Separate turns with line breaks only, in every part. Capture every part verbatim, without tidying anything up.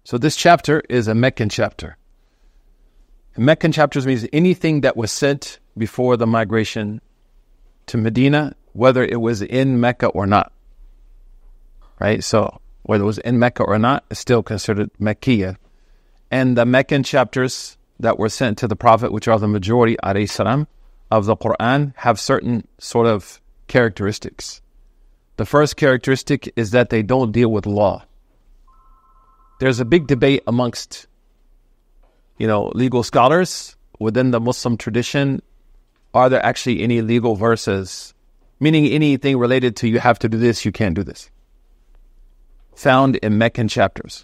So this chapter is a Meccan chapter. Meccan chapters means anything that was sent before the migration to Medina, whether it was in Mecca or not. Right? So whether it was in Mecca or not, it's still considered Mekkiyah. And the Meccan chapters that were sent to the Prophet, which are the majority, alayhi salam, of the Quran, have certain sort of characteristics. The first characteristic is that they don't deal with law. There's a big debate amongst, you know, legal scholars within the Muslim tradition. Are there actually any legal verses, meaning anything related to you have to do this, you can't do this, found in Meccan chapters?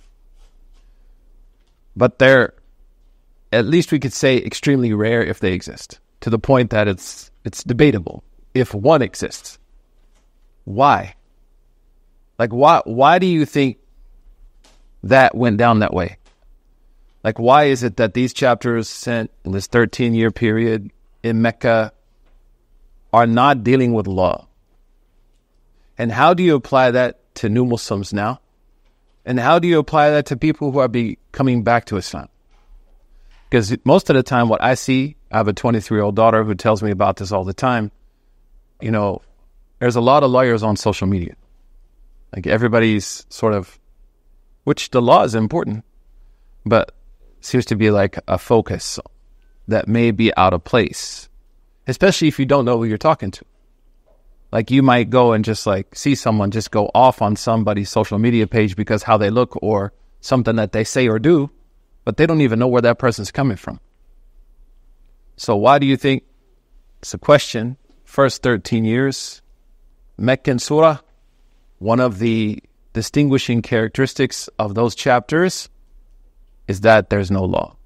But they're, at least we could say, extremely rare if they exist, to the point that it's it's debatable if one exists. Why? Like, why, why do you think that went down that way? Like, why is it that these chapters sent in this thirteen-year period in Mecca are not dealing with law? And how do you apply that to new Muslims now? And how do you apply that to people who are be coming back to Islam? Because most of the time what I see, I have a twenty-three-year-old daughter who tells me about this all the time. You know, there's a lot of lawyers on social media. Like everybody's sort of, which the law is important, but seems to be like a focus that may be out of place, especially if you don't know who you're talking to. Like you might go and just like see someone just go off on somebody's social media page because how they look or something that they say or do, but they don't even know where that person's coming from. So why do you think, it's a question, first thirteen years, Meccan surah, one of the distinguishing characteristics of those chapters is that there's no law.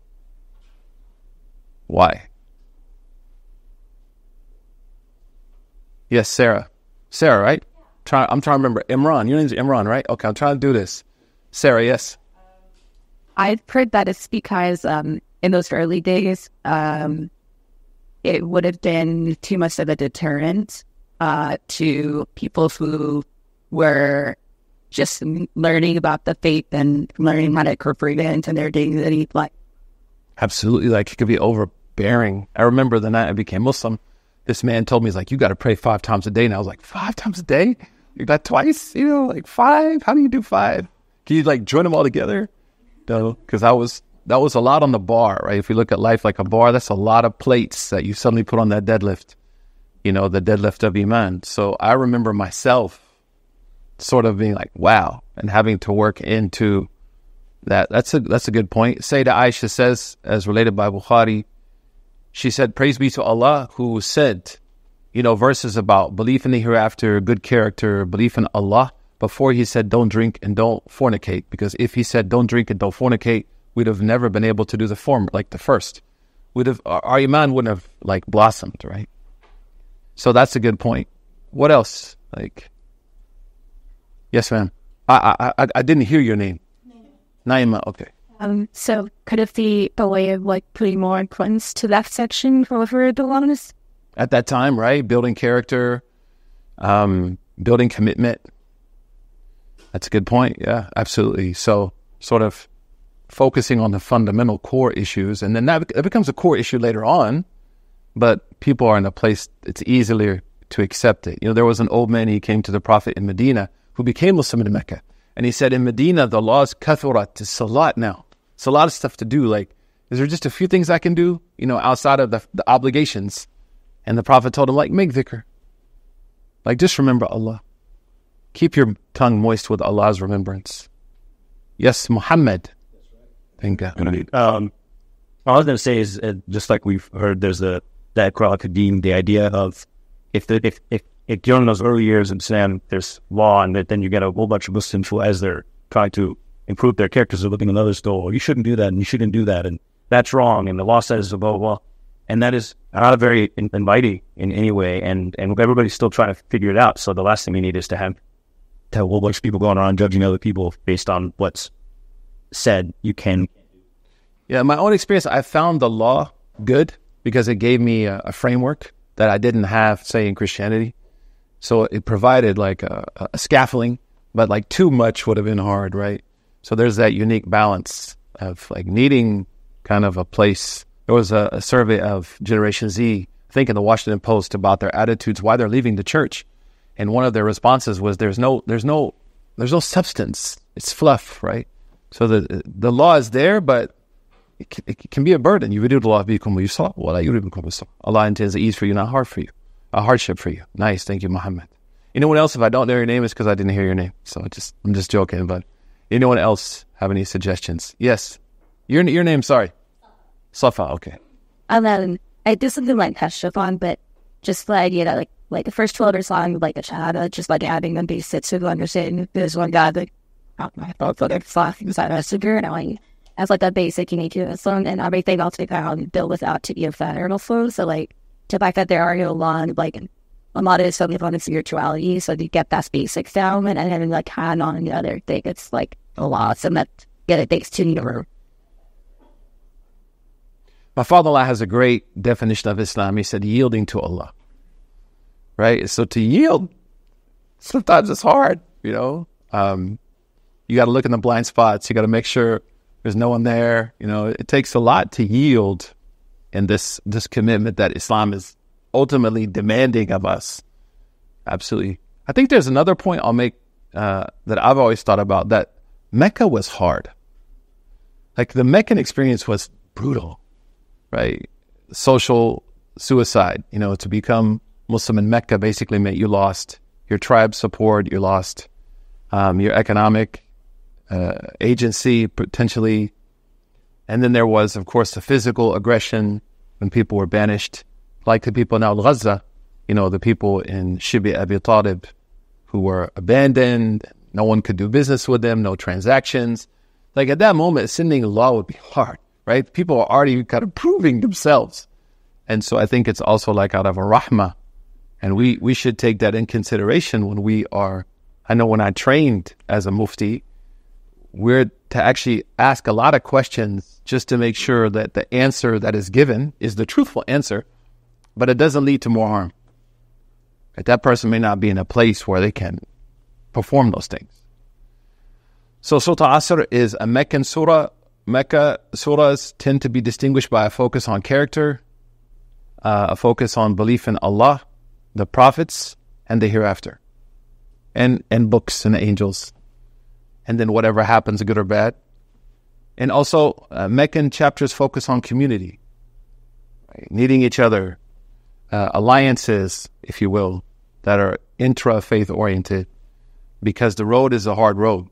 Why? Yes, Sarah. Sarah, right? Try, I'm trying to remember. Imran. Your name's Imran, right? Okay, I'm trying to do this. Sarah, yes.
I've heard that it's because um, in those early days, um, it would have been too much of a deterrent uh, to people who were just learning about the faith and learning how to incorporate it into their daily life.
Absolutely. Like it could be overbearing. I remember the night I became Muslim, this man told me, he's like, you got to pray five times a day. And I was like, five times a day? You got twice? You know, like five? How do you do five? Can you like join them all together? No, because I was, that was a lot on the bar, right? If we look at life like a bar, that's a lot of plates that you suddenly put on that deadlift, you know, the deadlift of Iman. So I remember myself sort of being like, wow, and having to work into that. That's a, that's a good point. Sayyidah Aisha says, as related by Bukhari, she said, praise be to Allah who said, you know, verses about belief in the hereafter, good character, belief in Allah, before he said don't drink and don't fornicate. Because if he said don't drink and don't fornicate, we'd have never been able to do the former, like the first. We'd have, our, our iman wouldn't have like blossomed, right? So that's a good point. What else? Like, yes, ma'am. I I I, I didn't hear your name. Naima, okay.
Um, so could it be a way of like putting more importance to that section over the oneness?
At that time, right? Building character, um, building commitment. That's a good point. Yeah, absolutely. So sort of focusing on the fundamental core issues, and then that it becomes a core issue later on, but people are in a place it's easier to accept it. You know, there was an old man, he came to the Prophet in Medina who became Muslim in Mecca. And he said, in Medina, the law is kathurat, it's a lot now. It's a lot of stuff to do. Like, is there just a few things I can do, you know, outside of the, the obligations? And the Prophet told him, like, make dhikr. Like, just remember Allah. Keep your tongue moist with Allah's remembrance. Yes, Muhammad. Thank God.
Um, all I was going to say is, uh, just like we've heard, there's the, that Qur'an Kadeem, the idea of if the, if, if, if during those early years in Islam, there's law, and that then you get a whole bunch of Muslims who, as they're trying to improve their characters, are looking at others, go, oh, you shouldn't do that, and you shouldn't do that, and that's wrong, and the law says, blah, blah, blah. And that is not very in- inviting in any way, and, and everybody's still trying to figure it out. So the last thing we need is to have, to have a whole bunch of people going around judging other people based on what's said you can.
Yeah, in my own experience, I found the law good because it gave me a, a framework that I didn't have, say, in Christianity. So it provided like a, a scaffolding, but like too much would have been hard, right? So there's that unique balance of like needing kind of a place. There was a, a survey of Generation Z, I think in the Washington Post, about their attitudes, why they're leaving the church. And one of their responses was there's no there's no there's no substance. It's fluff, right? So the the law is there, but it can, it can be a burden. Allah intends ease for you, not hard for you, a hardship for you. Nice, thank you, Muhammad. Anyone else? If I don't know your name, it's because I didn't hear your name. So I just I'm just joking. But anyone else have any suggestions? Yes, your your name. Sorry, Safa. Okay.
And then I did something like Hashafan, but just like you know, like like the first twelve song, like a Shahada, just like having them basic to understand there's one God that my thoughts like fuck inside a sugar and I like as like a basic you need to song and everything else we found built without to be a federal flow. So like to fact that there are no long like a lot of something on spirituality, so to get that basics down and then like hand on the other thing, it's like a lot. So that get it takes to you.
My father-in-law has a great definition of Islam. He said yielding to Allah. Right? So to yield, sometimes it's hard, you know. Um, you got to look in the blind spots. You got to make sure there's no one there. You know, it takes a lot to yield in this this commitment that Islam is ultimately demanding of us. Absolutely. I think there's another point I'll make uh, that I've always thought about, that Mecca was hard. Like the Meccan experience was brutal, right? Social suicide, you know, to become Muslim in Mecca basically meant you lost your tribe support, you lost um, your economic uh, agency potentially. And then there was, of course, the physical aggression when people were banished, like the people in Al-Ghazza, you know, the people in Shibi Abi Talib who were abandoned. No one could do business with them, no transactions. Like at that moment, sending law would be hard, right? People are already kind of proving themselves. And so I think it's also like out of a rahmah. And we, we should take that in consideration when we are, I know when I trained as a mufti, we're to actually ask a lot of questions just to make sure that the answer that is given is the truthful answer, but it doesn't lead to more harm. Right? That person may not be in a place where they can perform those things. So Surah Asr is a Meccan surah. Mecca surahs tend to be distinguished by a focus on character, uh, a focus on belief in Allah, the prophets, and the hereafter, and and books and angels, and then whatever happens, good or bad. And also, uh, Meccan chapters focus on community, right? Needing each other, uh, alliances, if you will, that are intra-faith oriented, because the road is a hard road.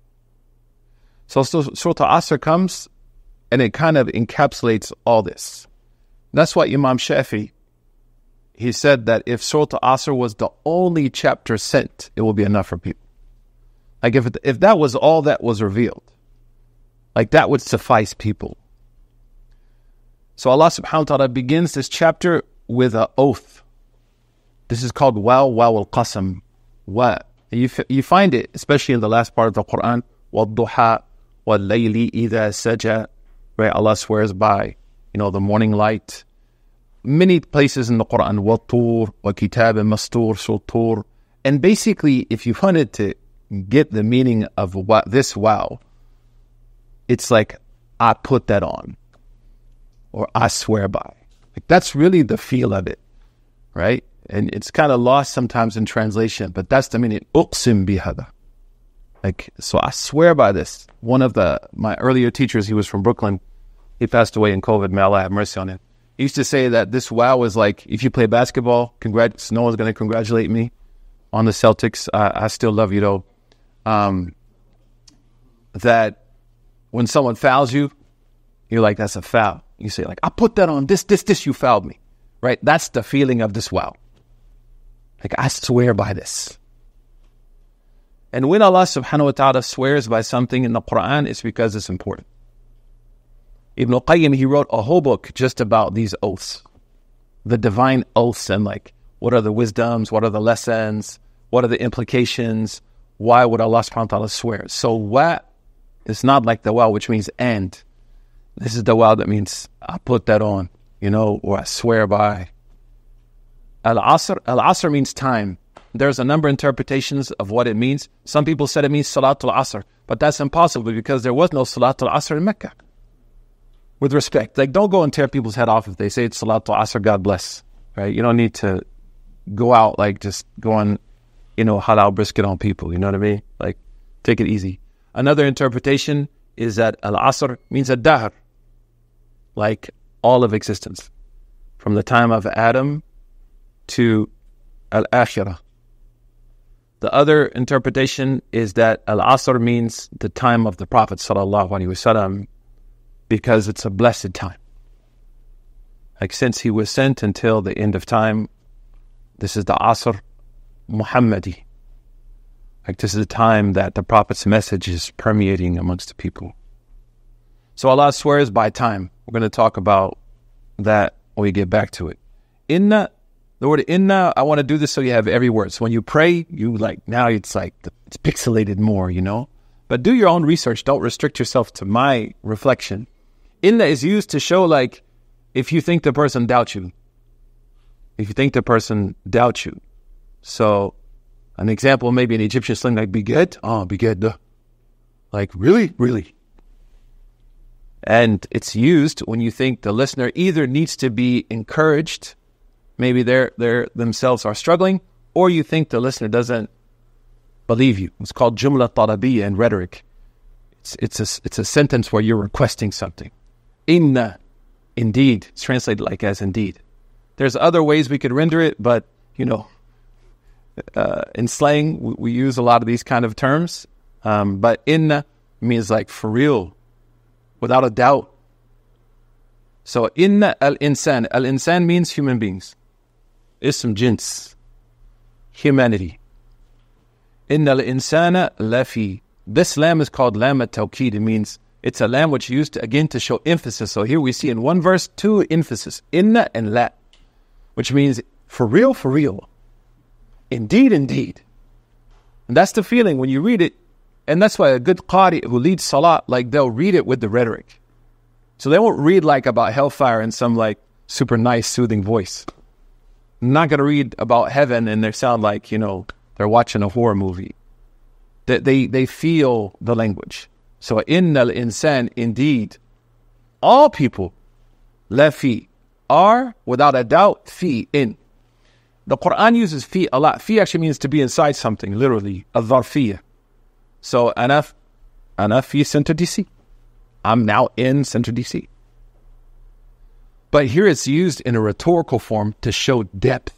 So, so Surah Asr comes, and it kind of encapsulates all this. That's why Imam Shafi, he said that if Surah Asr was the only chapter sent, it will be enough for people. Like if it, if that was all that was revealed, like that would suffice people. So Allah subhanahu wa ta'ala begins this chapter with an oath. This is called Waw Waw al-Qasam. Wa. You, f- you find it, especially in the last part of the Quran, وَالضُّحَى وَاللَّيْلِ إِذَا سَجَى, right? Allah swears by, you know, the morning light. Many places in the Quran, وَالطُّورِ وَكِتَابٍ مَسْطُورٍ سُطُورٍ. And basically, if you wanted to get the meaning of what this wow, it's like, I put that on, or I swear by. Like that's really the feel of it, right? And it's kind of lost sometimes in translation, but that's the meaning. Uqsim bihada. Like, so I swear by this. One of the my earlier teachers, he was from Brooklyn. He passed away in COVID. May Allah have mercy on him. He used to say that this wow is like, if you play basketball, congrats, no one's going to congratulate me on the Celtics. I, I still love you though. Um, that when someone fouls you, you're like, that's a foul. You say like, I put that on this, this, this, you fouled me, right? That's the feeling of this wow. Like, I swear by this. And when Allah subhanahu wa ta'ala swears by something in the Quran, it's because it's important. Ibn al-Qayyim, he wrote a whole book just about these oaths, the divine oaths, and like, what are the wisdoms, what are the lessons, what are the implications, why would Allah subhanahu wa ta'ala swear? So wa is not like the wow, which means and. This is the wow that means I put that on, you know, or I swear by. Al-Asr, Al-Asr means time. There's a number of interpretations of what it means. Some people said it means Salatul Asr, But that's impossible because there was no Salatul Asr in Mecca. With respect, like don't go and tear people's head off if they say it's Salatul Asr, God bless, right? You don't need to go out like just going, you know, halal brisket on people, you know what I mean? Like, take it easy. Another interpretation is that Al-Asr means ad-dahr, like all of existence, from the time of Adam to Al-Akhirah. The other interpretation is that Al-Asr means the time of the Prophet sallallahu alaihi wasallam, because it's a blessed time. Like since he was sent until the end of time, this is the Asr Muhammadi. Like this is the time that the Prophet's message is permeating amongst the people. So Allah swears by time. We're going to talk about that when we get back to it. Inna, the word inna, I want to do this so you have every word. So when you pray, you like, now it's like, it's pixelated more, you know. But do your own research. Don't restrict yourself to my reflection. Inna is used to show like, if you think the person doubts you. If you think the person doubts you. So, an example, maybe in Egyptian slang, like, biged? Oh, biged. Like, really? Really? And it's used when you think the listener either needs to be encouraged, maybe they're, they're themselves are struggling, or you think the listener doesn't believe you. It's called jumla talabiyya in rhetoric. It's, it's, a, it's a sentence where you're requesting something. Inna, indeed. It's translated like as indeed. There's other ways we could render it, but, you know, uh, in slang, we, we use a lot of these kind of terms. Um, but inna means like for real, without a doubt. So inna al-insan. Al-insan means human beings. Ism jins. Humanity. Inna al-insana lafi. This lam is called lam at-tawqid. It means it's a lam which is used to, again to show emphasis. So here we see in one verse two emphasis. Inna and la. Which means for real, for real. Indeed, indeed. And that's the feeling when you read it. And that's why a good qari who leads salah, like they'll read it with the rhetoric. So they won't read like about hellfire in some like super nice, soothing voice. I'm not going to read about heaven and they sound like, you know, they're watching a horror movie. They, they, they feel the language. So innal insan, indeed, all people, lafi, are, without a doubt, fi, in. The Quran uses fi a lot. Fi actually means to be inside something, literally, a-dharfiyya. So, ana, ana fi Center D C. I'm now in Center D C. But here it's used in a rhetorical form to show depth,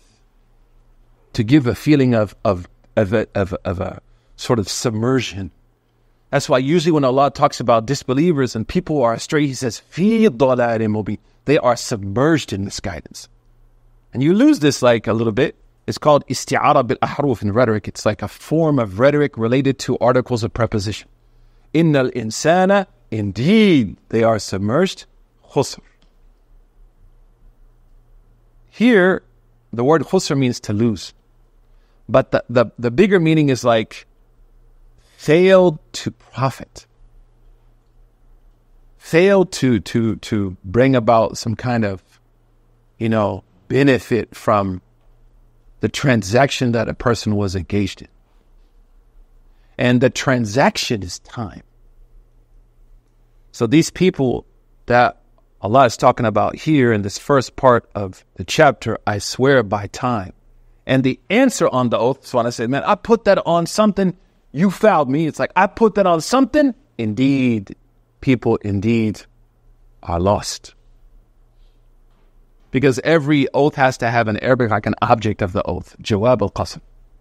to give a feeling of, of, of, a, of, of a sort of submersion. That's why usually when Allah talks about disbelievers and people who are astray, He says, fi dalalin mubin. They are submerged in misguidance. And you lose this like a little bit. It's called isti'ara bil ahruf in rhetoric. It's like a form of rhetoric related to articles of preposition. Innal insana, indeed, they are submerged. Khusr. Here, the word khusr means to lose. But the, the, the bigger meaning is like failed to profit. Failed to, to, to bring about some kind of, you know, benefit from the transaction that a person was engaged in. And the transaction is time. So these people that Allah is talking about here in this first part of the chapter, I swear by time. And the answer on the oath, so when I say, man, I put that on something, you fouled me. It's like, I put that on something. Indeed, people indeed are lost. Because every oath has to have an Arabic, like an object of the oath. Jawab al-qasam.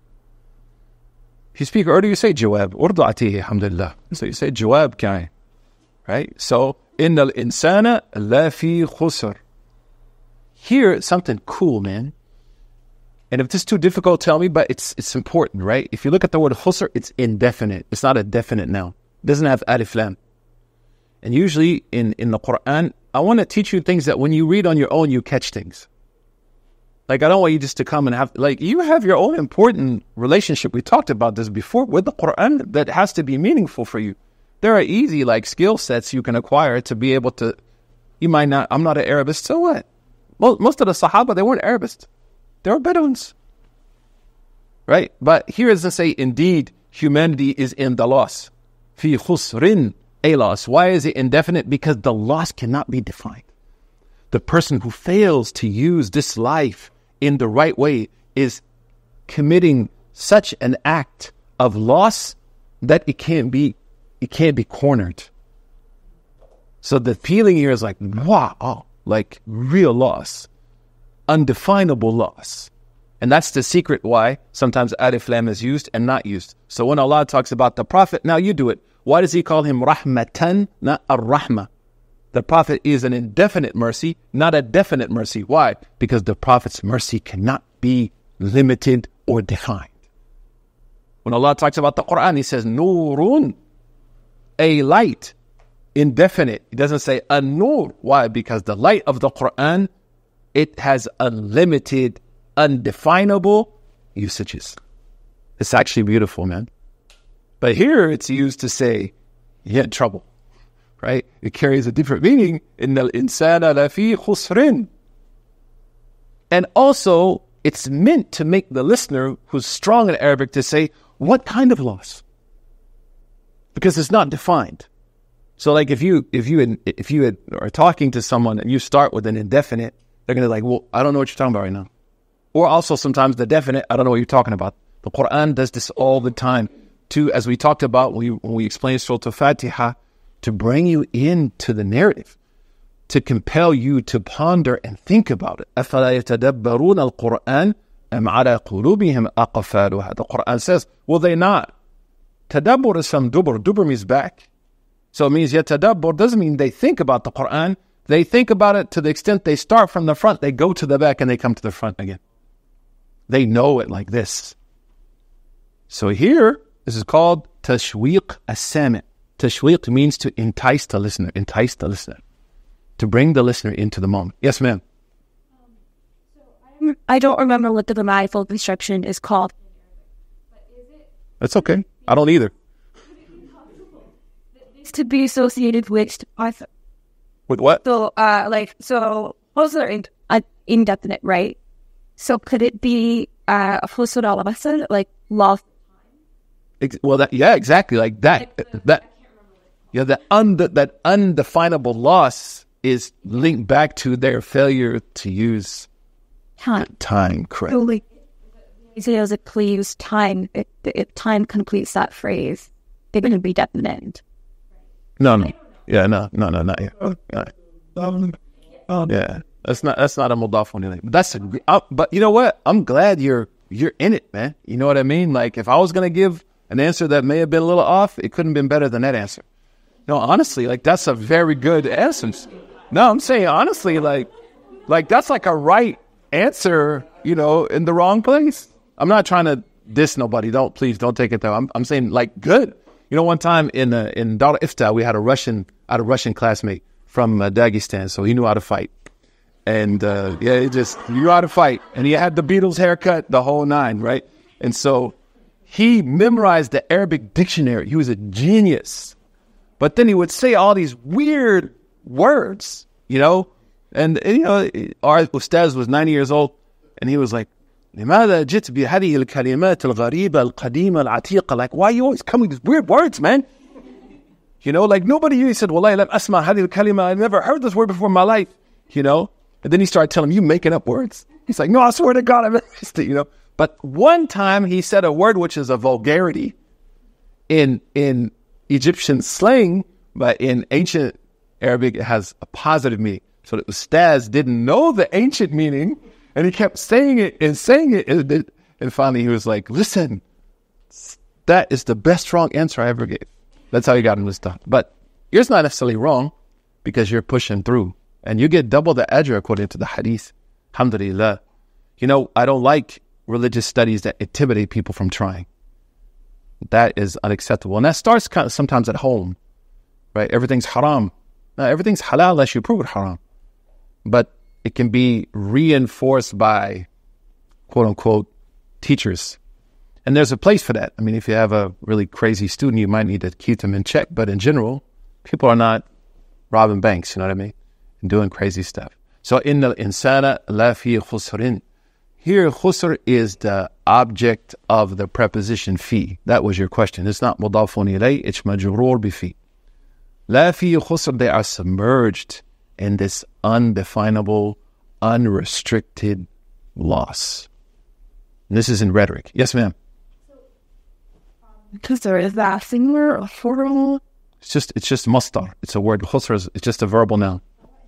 If you speak Urdu, you say jawab. Urdu atihi, alhamdulillah. So you say jawab kai. Right? So, innal insana la fi khusr. Here, something cool, man. And if this is too difficult, tell me, but it's it's important, right? If you look at the word khusr, it's indefinite. It's not a definite noun. It doesn't have alif lam. And usually in, in the Quran, I want to teach you things that when you read on your own, you catch things. Like, I don't want you just to come and have, like, you have your own important relationship. We talked about this before with the Quran that has to be meaningful for you. There are easy, like, skill sets you can acquire to be able to, you might not, I'm not an Arabist, so what? Well, most of the Sahaba, they weren't Arabists. They were Bedouins. Right? But here is to say, indeed, humanity is in the loss. fi khusrin, a loss. Why is it indefinite? Because the loss cannot be defined. The person who fails to use this life in the right way is committing such an act of loss that it can't be, it can't be cornered. So the feeling here is like, wow, like real loss, undefinable loss. And that's the secret why sometimes alif lam is used and not used. So when Allah talks about the Prophet, now you do it. Why does he call him rahmatan, not ar-rahmah? The Prophet is an indefinite mercy, not a definite mercy. Why? Because the Prophet's mercy cannot be limited or defined. When Allah talks about the Quran, he says, Nurun, a light, indefinite. He doesn't say a nur. Why? Because the light of the Quran, it has unlimited, undefinable usages. It's actually beautiful, man. But here it's used to say, you're in trouble, right? It carries a different meaning. إِنَّ الْإِنسَانَ لَفِي خُسْرٍ. And also, it's meant to make the listener who's strong in Arabic to say, what kind of loss? Because it's not defined. So like if you if you if you are talking to someone and you start with an indefinite, they're going to be like, well, I don't know what you're talking about right now. Or also sometimes the definite, I don't know what you're talking about. The Quran does this all the time. To, as we talked about when we, when we explained Surah Al-Fatiha, to bring you into the narrative, to compel you to ponder and think about it. أَفَلَا يَتَدَبَّرُونَ الْقُرْآنَ أَمْ عَلَى قُلُوبِهِمْ أَقْفَالُهَا. The Quran says, will they not? Tadabbur is from dubur. Dubur means back. So it means yatadabbur doesn't mean they think about the Quran. They think about it to the extent they start from the front, they go to the back, and they come to the front again. They know it like this. So here, this is called tashwiq as-sami'. Tashwiq means to entice the listener, entice the listener, to bring the listener into the moment. Yes, ma'am.
Um, so I don't remember what the grammatical construction is called.
That's okay. I don't either.
It's to be associated with author.
With what?
So, uh, like, so those are in, uh, indefinite, right? So could it be uh, husud al-basar, like loss?
Well, that, yeah, exactly, like that. Like the, that, yeah, that und that undefinable loss is linked back to their failure to use
time.
Time, correct?
So, like, as it please time, if, if time completes that phrase, they're going to be definite.
No, no, yeah, no, no, no, not yet. No. Yeah, that's not that's not a mudaf on anything. But that's a, uh, but you know what? I'm glad you're you're in it, man. You know what I mean? Like if I was gonna give an answer that may have been a little off, it couldn't have been better than that answer. No, honestly, like that's a very good answer. No, I'm saying honestly, like like that's like a right answer, you know, in the wrong place. I'm not trying to diss nobody. Don't please don't take it though. I'm I'm saying like good. You know, one time in uh, in Dar Ifta, we had a Russian, I had a Russian classmate from uh, Dagestan, so he knew how to fight. And uh, yeah, he just he knew how to fight. And he had the Beatles haircut, the whole nine, right? And so he memorized the Arabic dictionary. He was a genius. But then he would say all these weird words, you know? And, and you know, our Ustaz was ninety years old, and he was like, لماذا جئت بهذه الكلمات الغريبة القديمة العتيقة? Like, why are you always coming with these weird words, man? You know, like nobody, he said, والله لم أسمع هذه الكلمة. I never heard this word before in my life, you know? And then he started telling him, you making up words. He's like, no, I swear to God, I missed it, you know? But one time he said a word which is a vulgarity in in Egyptian slang, but in ancient Arabic, it has a positive meaning. So the Ustaz didn't know the ancient meaning, and he kept saying it and saying it. And, and finally he was like, listen, that is the best wrong answer I ever gave. That's how he got him this stuff. But yours not necessarily wrong because you're pushing through. And you get double the ajr according to the hadith. Alhamdulillah. You know, I don't like religious studies that intimidate people from trying. That is unacceptable. And that starts kind of sometimes at home, right? Everything's haram. No, everything's halal unless you prove it haram. But it can be reinforced by, quote unquote, teachers. And there's a place for that. I mean, if you have a really crazy student, you might need to keep them in check. But in general, people are not robbing banks, you know what I mean? And doing crazy stuff. So, inna al-insana la fi khusrin. Here, khusr is the object of the preposition fi. That was your question. It's not mudafun ilay, it's majroor bi fi. La fi khusr, they are submerged in this undefinable, unrestricted loss. And this is in rhetoric. Yes, ma'am.
Khusr, is that singular or plural?
It's just it's just mastar. It's a word. Khusr is it's just a verbal noun.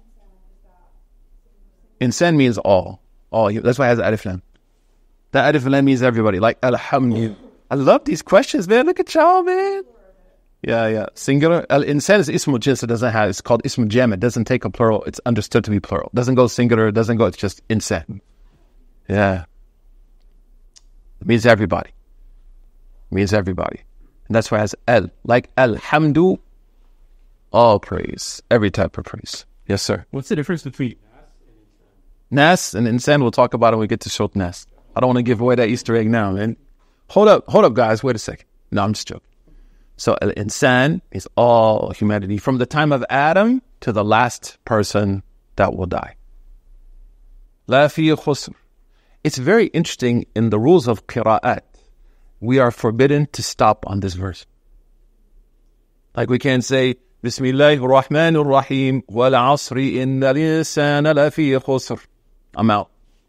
Insan means all. All. That's why it has alif lam. That alif lam means everybody. Like alhamdulillah. I love these questions, man. Look at y'all, man. Yeah, yeah. Singular. Al insan is ismul jins. It doesn't have. It's called ismul jam. It doesn't take a plural. It's understood to be plural. It doesn't go singular. It doesn't go. It's just insan. Yeah. It means everybody. It means everybody. And that's why it has al. Like alhamdu, all praise. Every type of praise. Yes, sir.
What's the difference between
Nas and insan? We'll talk about it when we get to Short Nas. I don't want to give away that Easter egg now, man. Hold up, hold up, guys. Wait a second. No, I'm just joking. So al-insan is all humanity from the time of Adam to the last person that will die. La fi khusr. It's very interesting in the rules of qira'at. We are forbidden to stop on this verse. Like we can't say, Bismillahir Rahmanir Rahim, wal asri innal insana lafi khusr. I'm out.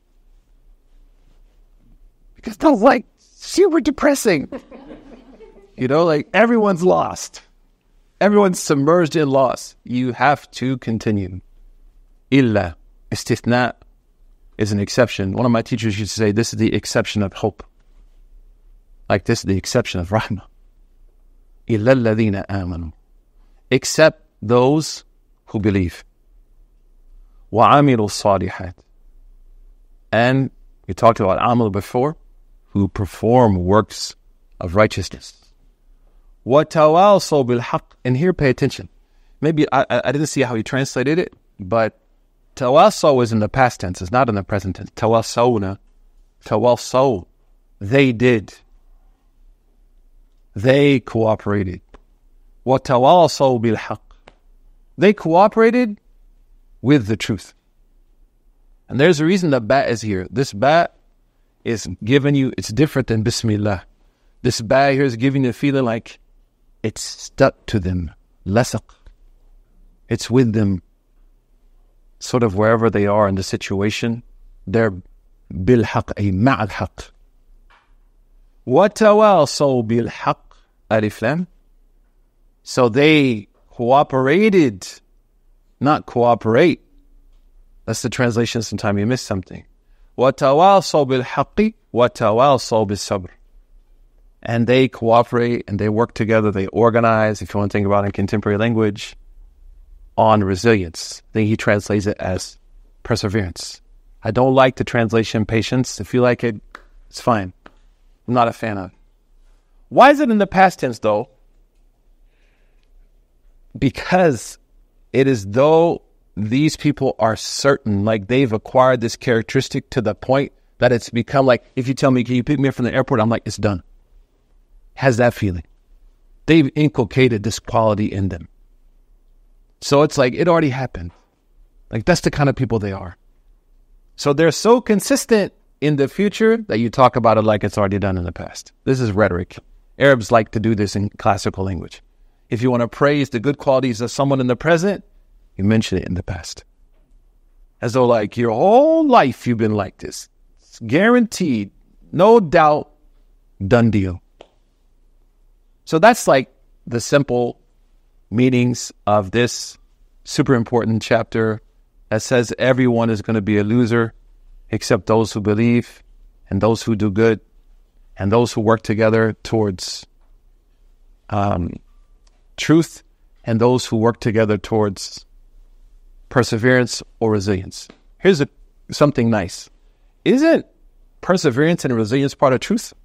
Because that's like super depressing. You know, like everyone's lost. Everyone's submerged in loss. You have to continue. Illa, istithna, is an exception. One of my teachers used to say, this is the exception of hope. Like this is the exception of rahmah. Illa alladhina amanu. Except those who believe. وَعَمِلُوا الصَّالِحَاتِ. And we talked about amal before, who perform works of righteousness. وَتَوَاصَوْا بِالْحَقِّ. And here, pay attention. Maybe I, I didn't see how he translated it, but tawasaw is in the past tense. It's not in the present tense. Tawasawna. Tawasaw. They did. They cooperated. وَتَوَاصَوْا بِالْحَقِّ. They cooperated with the truth. And there's a reason that ba is here. This ba is giving you, it's different than Bismillah. This ba here is giving you a feeling like it's stuck to them. Lasaq. It's with them. Sort of wherever they are in the situation. They're bilhaq, ay ma'al haq. وَتَوَاصَوْا بِالْحَقِّ. Alif lam. So they cooperated, not cooperate. That's the translation. Sometimes you miss something. وَتَوَاصَوْا بِالْحَقِّ وَتَوَاصَوْا بِالصَّبْرِ. And they cooperate and they work together. They organize, if you want to think about it in contemporary language, on resilience. I think he translates it as perseverance. I don't like the translation patience. If you like it, it's fine. I'm not a fan of it. Why is it in the past tense, though? Because it is though these people are certain, like they've acquired this characteristic to the point that it's become like, if you tell me, can you pick me up from the airport? I'm like, it's done. Has that feeling. They've inculcated this quality in them. So it's like, it already happened. Like, that's the kind of people they are. So they're so consistent in the future that you talk about it like it's already done in the past. This is rhetoric. Arabs like to do this in classical language. If you want to praise the good qualities of someone in the present, you mention it in the past. As though like your whole life you've been like this. It's guaranteed, no doubt, done deal. So that's like the simple meanings of this super important chapter that says everyone is going to be a loser except those who believe and those who do good and those who work together towards um, truth and those who work together towards perseverance or resilience. Here's a, something nice. Isn't perseverance and resilience part of truth?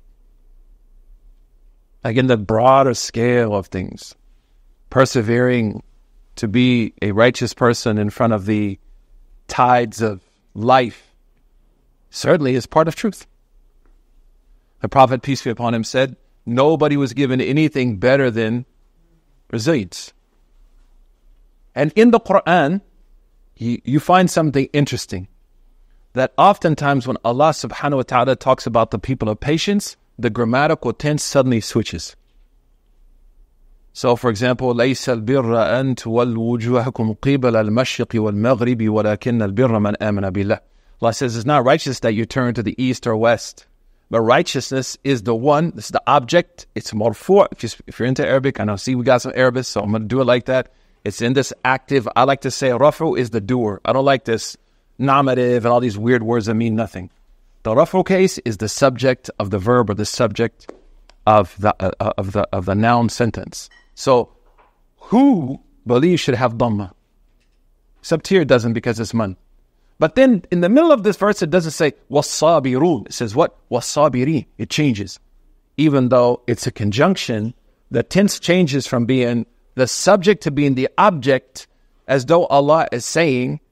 Like in the broader scale of things, persevering to be a righteous person in front of the tides of life certainly is part of truth. The Prophet, peace be upon him, said, nobody was given anything better than resilience. And in the Quran, you, you find something interesting. that oftentimes when Allah subhanahu wa ta'ala talks about the people of patience, the grammatical tense suddenly switches. So, for example, لَيْسَ الْبِرَّ أَن تُوَلُّوا وُجُوهَكُمْ قِبَلَ الْمَشْرِقِ وَالْمَغْرِبِ وَلَكِنَّ الْبِرَّ مَنْ آمَنَ بِاللَّهِ. Allah says it's not righteous that you turn to the east or west, but righteousness is the one, this is the object, it's marfu'. If, you, if you're into Arabic, I know, see, we got some Arabic, so I'm going to do it like that. It's in this active, I like to say rafu is the doer. I don't like this nominative and all these weird words that mean nothing. The rafu case is the subject of the verb or the subject of the uh, of the of the noun sentence. So, who believes should have dhamma? Except here it doesn't because it's man. But then in the middle of this verse it doesn't say wasabirun. It says what? Wasabiri. It changes. Even though it's a conjunction, the tense changes from being the subject to being the object, as though Allah is saying,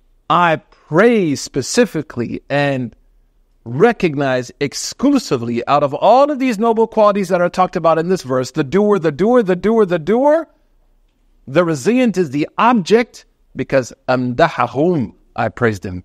I praise specifically and recognize exclusively out of all of these noble qualities that are talked about in this verse, the doer, the doer, the doer, the doer, the resilient is the object because amdahahum, I praised him.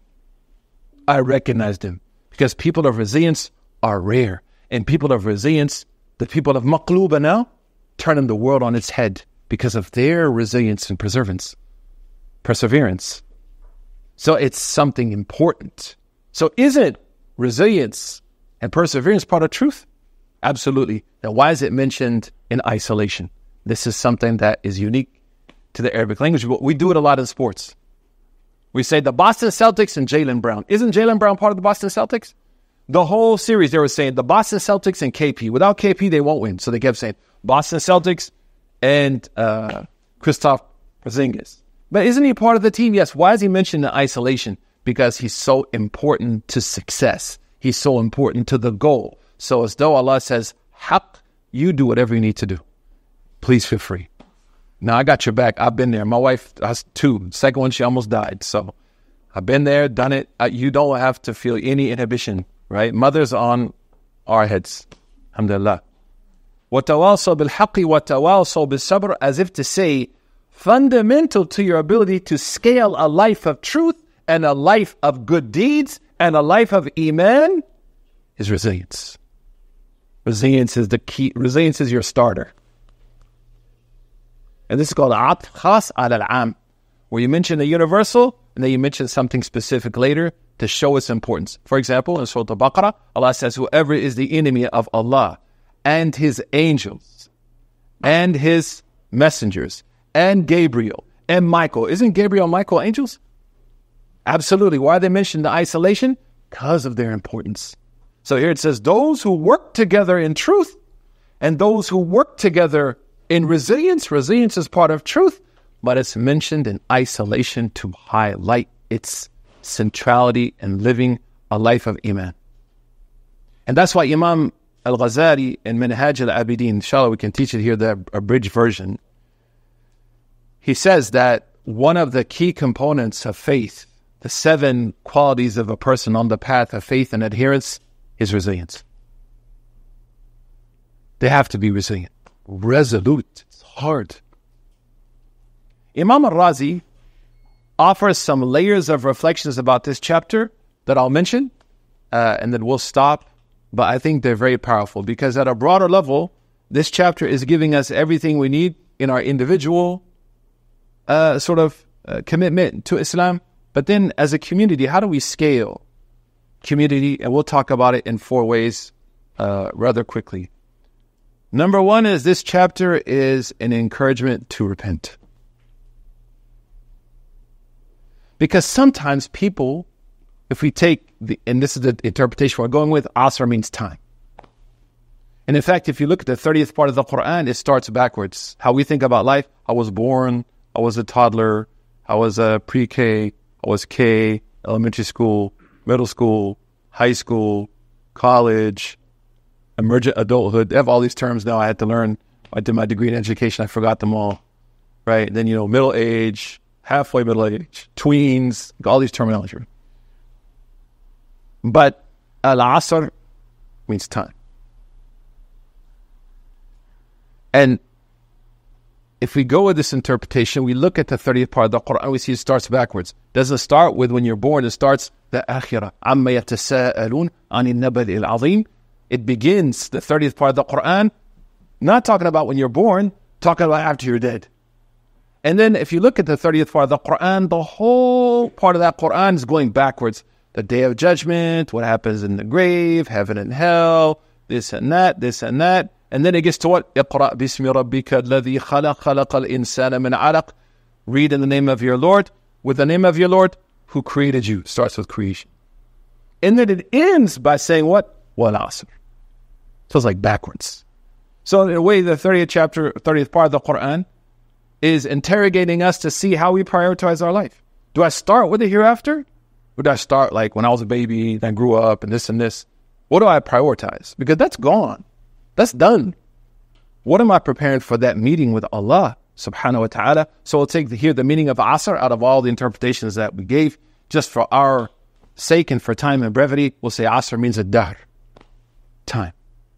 I recognized him. Because people of resilience are rare. And people of resilience, the people of maqluba now, turning the world on its head because of their resilience and perseverance. Perseverance. So it's something important. So is it resilience and perseverance part of truth? Absolutely. Then why is it mentioned in isolation? This is something that is unique to the Arabic language. We do it a lot in sports. We say the Boston Celtics and Jaylen Brown. Isn't Jaylen Brown part of the Boston Celtics? The whole series they were saying the Boston Celtics and K P. Without K P, they won't win. So they kept saying Boston Celtics and uh, Kristaps Porzingis. But isn't he part of the team? Yes. Why is he mentioned in isolation? Because he's so important to success. He's so important to the goal. So as though Allah says, haq, you do whatever you need to do. Please feel free. Now, I got your back. I've been there. My wife has two. Second one, she almost died. So I've been there, done it. Uh, you don't have to feel any inhibition, right? Mother's on our heads. Alhamdulillah. وَتَوَاصَوْا بِالْحَقِّ وَتَوَاصَوْا بِالصَّبْرِ, as if to say, fundamental to your ability to scale a life of truth and a life of good deeds and a life of iman is resilience. Resilience is the key. Resilience is your starter. And this is called atf khas ala al-am, where you mention the universal and then you mention something specific later to show its importance. For example, in Surah Al-Baqarah, Allah says, whoever is the enemy of Allah and his angels and his messengers and Gabriel and Michael. Isn't Gabriel and Michael angels? Absolutely. Why are they mentioned in isolation? Because of their importance. So here it says, those who work together in truth and those who work together in resilience. Resilience is part of truth, but it's mentioned in isolation to highlight its centrality in living a life of iman. And that's why Imam Al-Ghazali in Minhaj al-Abidin, inshallah we can teach it here, the abridged version. He says that one of the key components of faith, the seven qualities of a person on the path of faith and adherence, is resilience. They have to be resilient. Resolute. It's hard. Imam al-Razi offers some layers of reflections about this chapter that I'll mention, uh, and then we'll stop. But I think they're very powerful because at a broader level, this chapter is giving us everything we need in our individual uh, sort of uh, commitment to Islam. But then as a community, how do we scale community? And we'll talk about it in four ways uh, rather quickly. Number one is this chapter is an encouragement to repent. Because sometimes people, if we take, the, and this is the interpretation we're going with, Asr means time. And in fact, if you look at the thirtieth part of the Quran, it starts backwards. How we think about life, I was born, I was a toddler, I was a pre-K, I was K, elementary school, middle school, high school, college, emergent adulthood. They have all these terms now I had to learn. I did my degree in education. I forgot them all. Right? Then, you know, middle age, halfway middle age, tweens, all these terminology. But al-asr means time. And if we go with this interpretation, we look at the thirtieth part of the Quran, we see it starts backwards. Doesn't start with when you're born, it starts the akhirah. عَمَّ يَتَسَاءَلُونَ عَنِ النَّبَإِ الْعَظِيمِ. It begins, the thirtieth part of the Quran, not talking about when you're born, talking about after you're dead. And then if you look at the thirtieth part of the Quran, the whole part of that Quran is going backwards. The day of judgment, what happens in the grave, heaven and hell, this and that, this and that. And then it gets to what? اقرأ بِاسْمِ رَبِّكَ الَّذِي خَلَقَ خَلَقَ الْإِنسَانَ مِنْ عَلَقٍ. Read in the name of your Lord, with the name of your Lord, who created you. Starts with creation. And then it ends by saying what? وَالْعَصْرِ. So it's like backwards. So in a way, the thirtieth chapter, thirtieth part of the Quran is interrogating us to see how we prioritize our life. Do I start with the hereafter? Or do I start like when I was a baby, then grew up and this and this? What do I prioritize? Because that's gone. That's done. What am I preparing for that meeting with Allah subhanahu wa ta'ala? So we'll take the, here the meaning of Asr out of all the interpretations that we gave. Just for our sake and for time and brevity, we'll say Asr means a dahr. Time.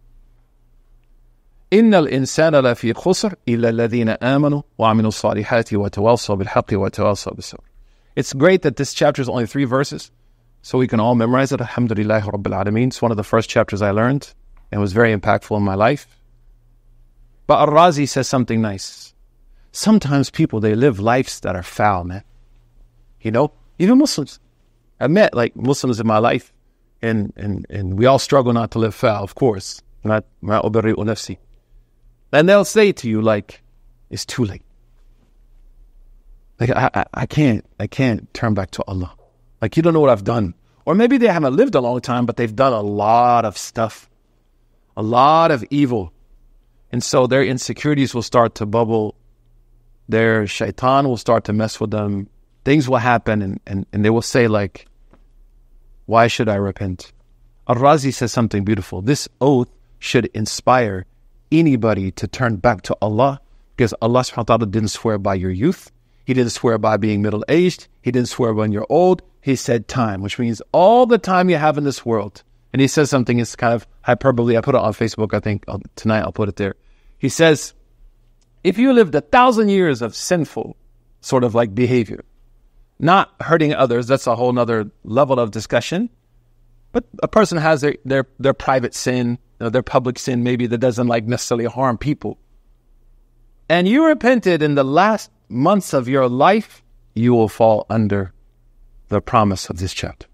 إِنَّ الْإِنسَانَ لَفِي خُسْرٍ إِلَّا الَّذِينَ آمَنُوا وَعَمِلُوا الصَّالِحَاتِ وَتَوَاصَوْا بِالْحَقِّ وَتَوَاصَوْا بِالصَّبْرِ. It's great that this chapter is only three verses, so we can all memorize it. Alhamdulillah Rabbil Alameen. It's one of the first chapters I learned, and was very impactful in my life. But Ar-Razi says something nice. Sometimes people, they live lives that are foul, man. You know, even Muslims. I met like Muslims in my life, and and, and we all struggle not to live foul, of course. Not ma ubarri'u nafsi. And they'll say to you, like, it's too late. Like, I, I, I can't, I can't turn back to Allah. Like, you don't know what I've done. Or maybe they haven't lived a long time, but they've done a lot of stuff. A lot of evil. And so their insecurities will start to bubble. Their shaitan will start to mess with them. Things will happen, and, and, and they will say, like, why should I repent? Ar-Razi says something beautiful. This oath should inspire anybody to turn back to Allah, because Allah subhanahu wa ta'ala didn't swear by your youth. He didn't swear by being middle-aged. He didn't swear when you're old. He said time, which means all the time you have in this world. And he says something, it's kind of hyperbole. I put it on Facebook, I think. I'll, tonight I'll put it there. He says, if you lived a thousand years of sinful sort of like behavior, not hurting others, that's a whole nother level of discussion. But a person has their, their, their private sin, you know, their public sin maybe that doesn't like necessarily harm people. And you repented in the last months of your life, you will fall under the promise of this chapter.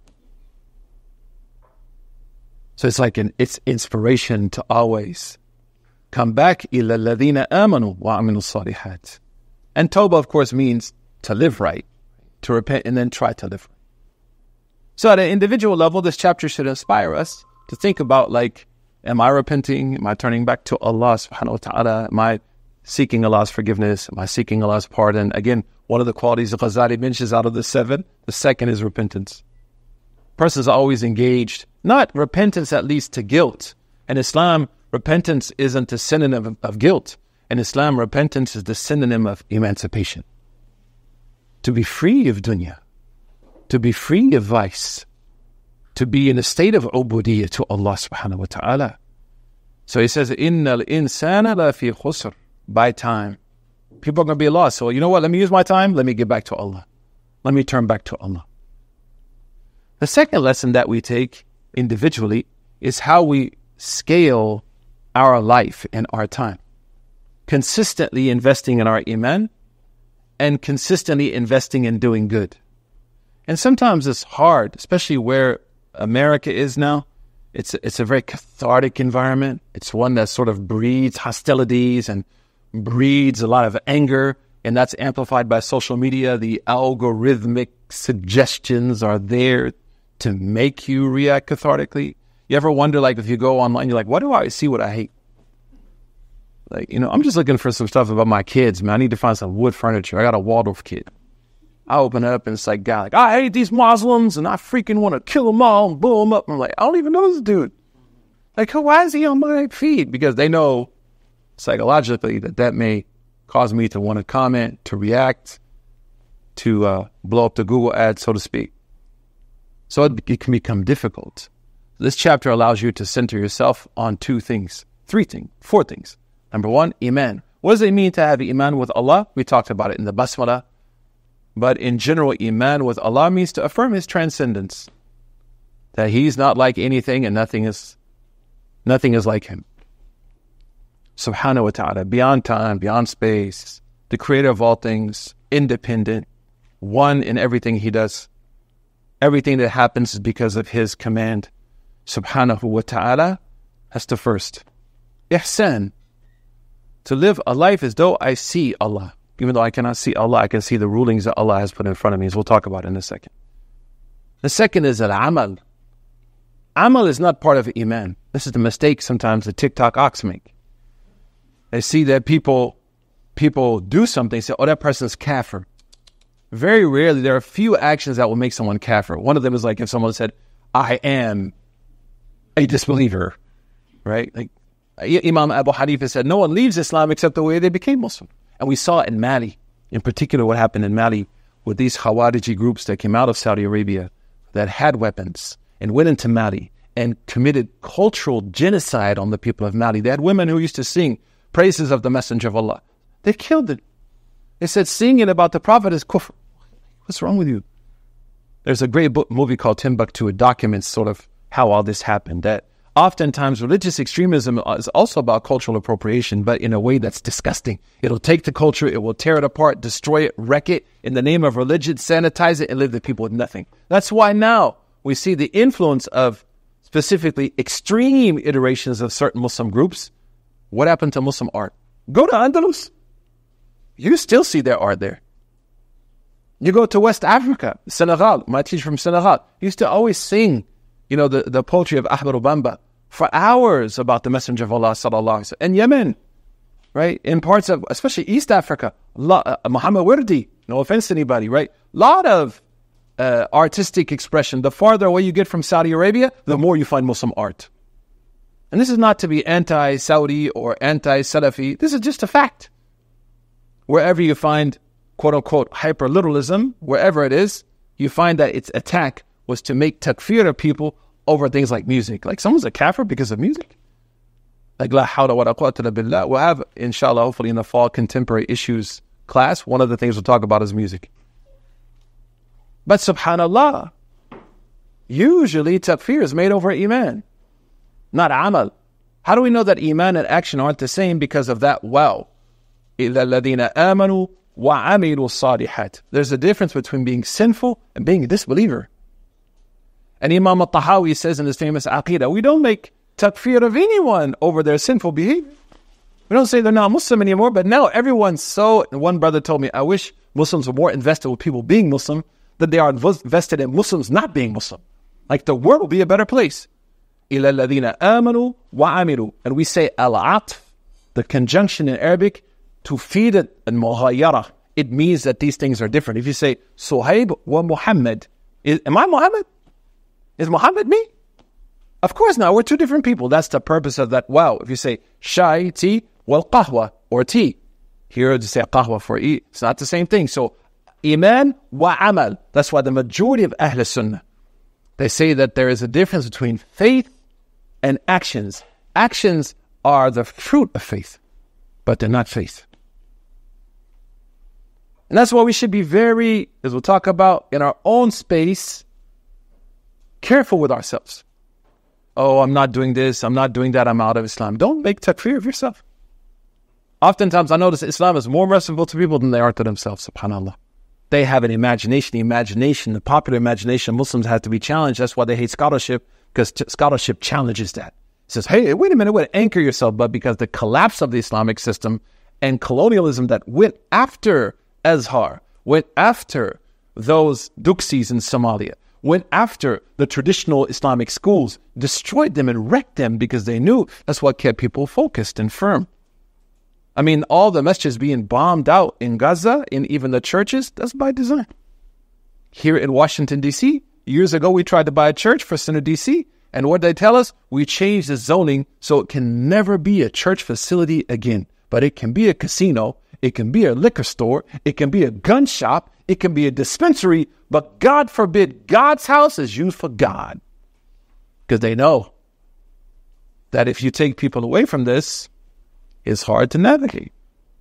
So it's like an it's inspiration to always come back. إِلَّا الَّذِينَ آمَنُوا وَعَمِلُوا الصَّالِحَاتِ. And Tawbah, of course, means to live right, to repent and then try to live right. So at an individual level, this chapter should inspire us to think about, like, am I repenting? Am I turning back to Allah subhanahu wa ta'ala? Am I seeking Allah's forgiveness? Am I seeking Allah's pardon? Again, one of the qualities of Ghazali mentions out of the seven, the second is repentance. Person's always engaged, not repentance at least to guilt. In Islam, repentance isn't a synonym of, of guilt. In Islam, repentance is the synonym of emancipation. To be free of dunya, to be free of vice, to be in a state of ubudiyyah to Allah subhanahu wa ta'ala. So he says, Innal insana la fi khusr. By time. People are going to be lost. So you know what? Let me use my time. Let me get back to Allah. Let me turn back to Allah. The second lesson that we take individually is how we scale our life and our time. Consistently investing in our iman and consistently investing in doing good. And sometimes it's hard, especially where America is now. It's, it's a very cathartic environment. It's one that sort of breeds hostilities and breeds a lot of anger, and that's amplified by social media. The algorithmic suggestions are there to make you react cathartically. You ever wonder, like, if you go online, you're like, why do I see what I hate? Like, you know, I'm just looking for some stuff about my kids, man. I need to find some wood furniture. I got a Waldorf kid. I open it up, and it's like, guy, like, I hate these Muslims, and I freaking want to kill them all and blow them up. And I'm like, I don't even know this dude. Like, why is he on my feed? Because they know psychologically that that may cause me to want to comment, to react, to uh, blow up the Google ad, so to speak. So it, it can become difficult. This chapter allows you to center yourself on two things, three things, four things. Number one, iman. What does it mean to have iman with Allah? We talked about it in the basmala. But in general, iman with Allah means to affirm His transcendence. That He's not like anything and nothing is nothing is like Him. Subhanahu wa ta'ala, beyond time, beyond space, the creator of all things, independent, one in everything He does. Everything that happens is because of His command. Subhanahu wa ta'ala, that's the first. Ihsan, to live a life as though I see Allah. Even though I cannot see Allah, I can see the rulings that Allah has put in front of me, as we'll talk about in a second. The second is al-amal. Amal is not part of iman. This is the mistake sometimes the TikTok ox make. They see that people people do something, say, oh, that person's kafir. Very rarely, there are a few actions that will make someone kafir. One of them is like if someone said, I am a disbeliever, right? Like Imam Abu Hanifa said, no one leaves Islam except the way they became Muslim. And we saw in Mali, in particular what happened in Mali with these Khawariji groups that came out of Saudi Arabia that had weapons and went into Mali and committed cultural genocide on the people of Mali. They had women who used to sing praises of the Messenger of Allah. They killed it. They said singing about the Prophet is kufr. What's wrong with you? There's a great book, movie called Timbuktu. It documents sort of how all this happened. That oftentimes religious extremism is also about cultural appropriation, but in a way that's disgusting. It'll take the culture, it will tear it apart, destroy it, wreck it, in the name of religion, sanitize it, and leave the people with nothing. That's why now we see the influence of specifically extreme iterations of certain Muslim groups. What happened to Muslim art? Go to Andalus. You still see their art there. You go to West Africa, Senegal, my teacher from Senegal, he used to always sing, you know, the, the poetry of Ahmed Bamba for hours about the Messenger of Allah, sallallahu alaihi wasallam. In Yemen, right? In parts of, especially East Africa, lot, uh, Muhammad Wirdi, no offense to anybody, right? A lot of uh, artistic expression. The farther away you get from Saudi Arabia, the more you find Muslim art. And this is not to be anti-Saudi or anti-Salafi. This is just a fact. Wherever you find, quote-unquote, hyper-literalism, wherever it is, you find that its attack was to make takfir of people over things like music. Like someone's a kafir because of music. Like la hawla wa la quwwata illa billah. We'll have, inshallah, hopefully in the fall contemporary issues class, one of the things we'll talk about is music. But subhanallah, usually takfir is made over iman, not amal. How do we know that iman and action aren't the same? Because of that wow. إِلَّا الَّذِينَ آمَنُوا وَعَمِلُوا الصَّالِحَاتِ. There's a difference between being sinful and being a disbeliever. And Imam al-Tahawi says in his famous Aqidah, we don't make takfir of anyone over their sinful behavior. We don't say they're not Muslim anymore, but now everyone's so... And one brother told me, I wish Muslims were more invested with people being Muslim than they are invested in Muslims not being Muslim. Like the world will be a better place. إِلَّا الَّذِينَ آمَنُوا وَعَمِلُوا. And we say al-atf, the conjunction in Arabic, to feed it and muhayyara. It means that these things are different. If you say Suhaib wa Muhammad, is, am I Muhammad? Is Muhammad me? Of course not. We're two different people. That's the purpose of that wow. If you say shai, tea, well qahwa, or tea. Here to say qahwa for eat. It's not the same thing. So iman wa amal. That's why the majority of Ahl Sunnah, they say that there is a difference between faith and actions. Actions are the fruit of faith, but they're not faith. And that's why we should be very, as we'll talk about, in our own space, careful with ourselves. Oh, I'm not doing this, I'm not doing that, I'm out of Islam. Don't make takfir of yourself. Oftentimes I notice Islam is more merciful to people than they are to themselves, subhanAllah. They have an imagination. The imagination, the popular imagination of Muslims has to be challenged. That's why they hate scholarship, because t- scholarship challenges that. It says, hey, wait a minute, wait, anchor yourself. But because the collapse of the Islamic system and colonialism that went after Azhar, went after those Duksis in Somalia, went after the traditional Islamic schools, destroyed them and wrecked them because they knew that's what kept people focused and firm. I mean, all the masjids being bombed out in Gaza, in even the churches, that's by design. Here in Washington, D C, years ago, we tried to buy a church for Center D C, and what did they tell us? We changed the zoning so it can never be a church facility again, but it can be a casino, it can be a liquor store, it can be a gun shop, it can be a dispensary, but God forbid God's house is used for God. Because they know that if you take people away from this, it's hard to navigate.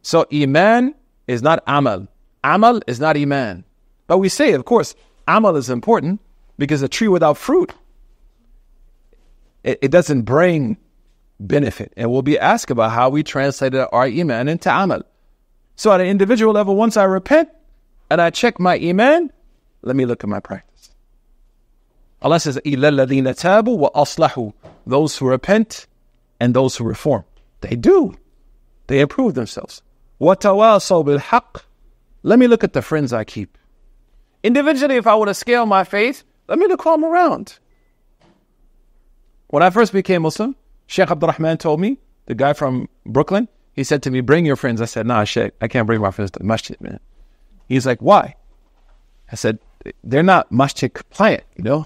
So Iman is not Amal. Amal is not Iman. But we say, of course, Amal is important because a tree without fruit, it, it doesn't bring benefit. And we'll be asked about how we translated our Iman into Amal. So at an individual level, once I repent and I check my Iman, let me look at my practice. Allah says, إِلَّا الَّذِينَ تَابُوا وَأَصْلَحُوا. Those who repent and those who reform. They do. They improve themselves. وَتَوَاصَوْا بِالْحَقِّ. Let me look at the friends I keep. Individually, if I were to scale my faith, let me look all around. When I first became Muslim, Sheikh Abdurrahman told me, the guy from Brooklyn, he said to me, bring your friends. I said, nah, Sheikh, I can't bring my friends to the masjid, man. He's like, why? I said, they're not masjid compliant, you know?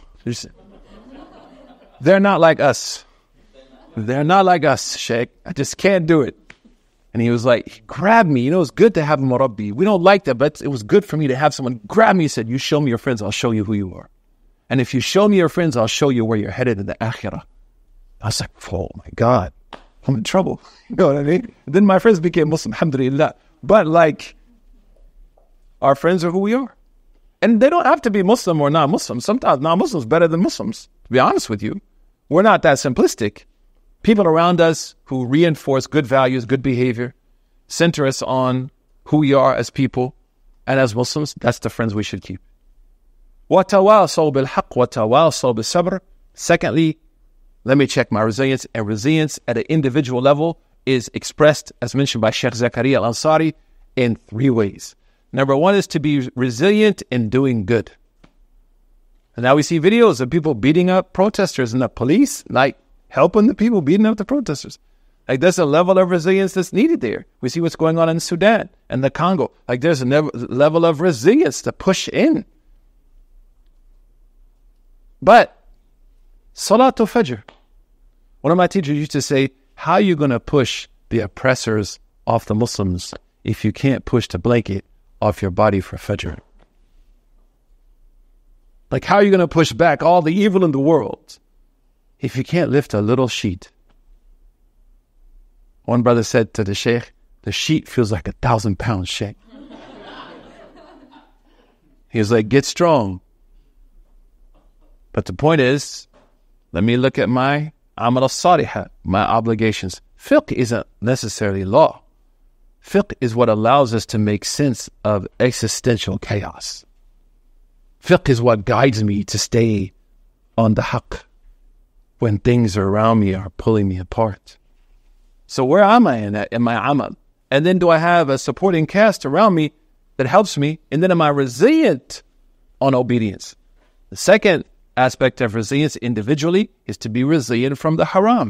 They're not like us. They're not like us, Sheikh. I just can't do it. And he was like, he grabbed me. You know, it's good to have a murabbi. We don't like that, but it was good for me to have someone grab me and said, you show me your friends, I'll show you who you are. And if you show me your friends, I'll show you where you're headed in the akhirah. I was like, oh my God, I'm in trouble. You know what I mean? And then my friends became Muslim, alhamdulillah. But like, our friends are who we are. And they don't have to be Muslim or non-Muslim. Sometimes non-Muslims better than Muslims, to be honest with you. We're not that simplistic. People around us who reinforce good values, good behavior, center us on who we are as people and as Muslims, that's the friends we should keep. وَتَوَاصَوْا بِالْحَقِّ وَتَوَاصَوْا بِالصَّبْرِ. Secondly, let me check my resilience. And resilience at an individual level is expressed, as mentioned by Sheikh Zakaria Al-Ansari, in three ways. Number one is to be resilient in doing good. And now we see videos of people beating up protesters and the police, like helping the people beating up the protesters. Like there's a level of resilience that's needed there. We see what's going on in Sudan and the Congo. Like there's a ne- level of resilience to push in. But Salatul Fajr. One of my teachers used to say, how are you going to push the oppressors off the Muslims if you can't push the blanket off your body for Fajr? Like, how are you going to push back all the evil in the world if you can't lift a little sheet? One brother said to the sheikh, the sheet feels like a thousand pounds, sheikh. He was like, get strong. But the point is, let me look at my amal al-salihah, my obligations. Fiqh isn't necessarily law. Fiqh is what allows us to make sense of existential chaos. Fiqh is what guides me to stay on the haqq when things around me are pulling me apart. So where am I in that, in my amal? And then do I have a supporting cast around me that helps me? And then am I resilient on obedience? The second aspect of resilience individually is to be resilient from the haram.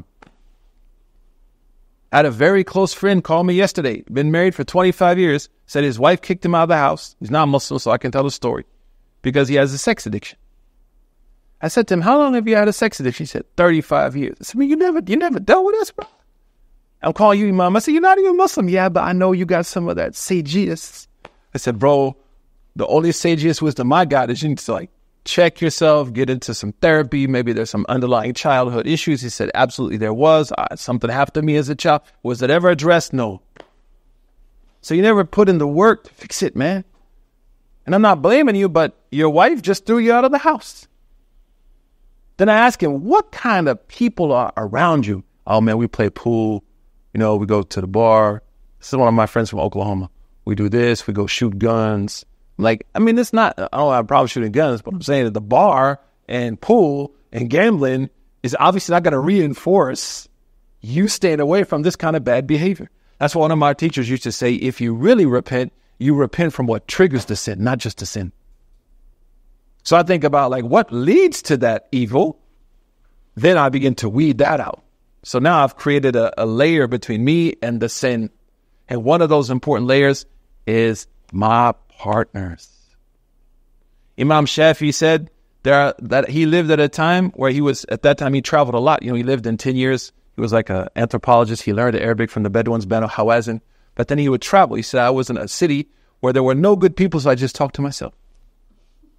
I had a very close friend call me yesterday, been married for twenty-five years, said his wife kicked him out of the house. He's not Muslim, so I can tell the story, because he has a sex addiction. I said to him, how long have you had a sex addiction? He said, thirty-five years. I said, well, you never, you never dealt with us, bro. I'm calling you Imam. I said, you're not even Muslim. Yeah, but I know you got some of that sageist. I said, bro, the only sageist wisdom I got is you need to like check yourself, get into some therapy. Maybe there's some underlying childhood issues. He said, absolutely there was. Uh, something happened to me as a child. Was it ever addressed? No. So you never put in the work to fix it, man. And I'm not blaming you, but your wife just threw you out of the house. Then I asked him, what kind of people are around you? Oh, man, we play pool. You know, we go to the bar. This is one of my friends from Oklahoma. We do this. We go shoot guns. Like, I mean, it's not, I don't have a problem shooting guns, but I'm saying that the bar and pool and gambling is obviously not going to reinforce you staying away from this kind of bad behavior. That's what one of my teachers used to say, if you really repent, you repent from what triggers the sin, not just the sin. So I think about like what leads to that evil, then I begin to weed that out. So now I've created a, a layer between me and the sin. And one of those important layers is my partners. Imam Shafi said there are, that he lived at a time where he was, at that time he traveled a lot. You know, he lived in ten years. He was like an anthropologist. He learned Arabic from the Bedouins, Banu Hawazin. But then he would travel. He said, I was in a city where there were no good people, so I just talked to myself.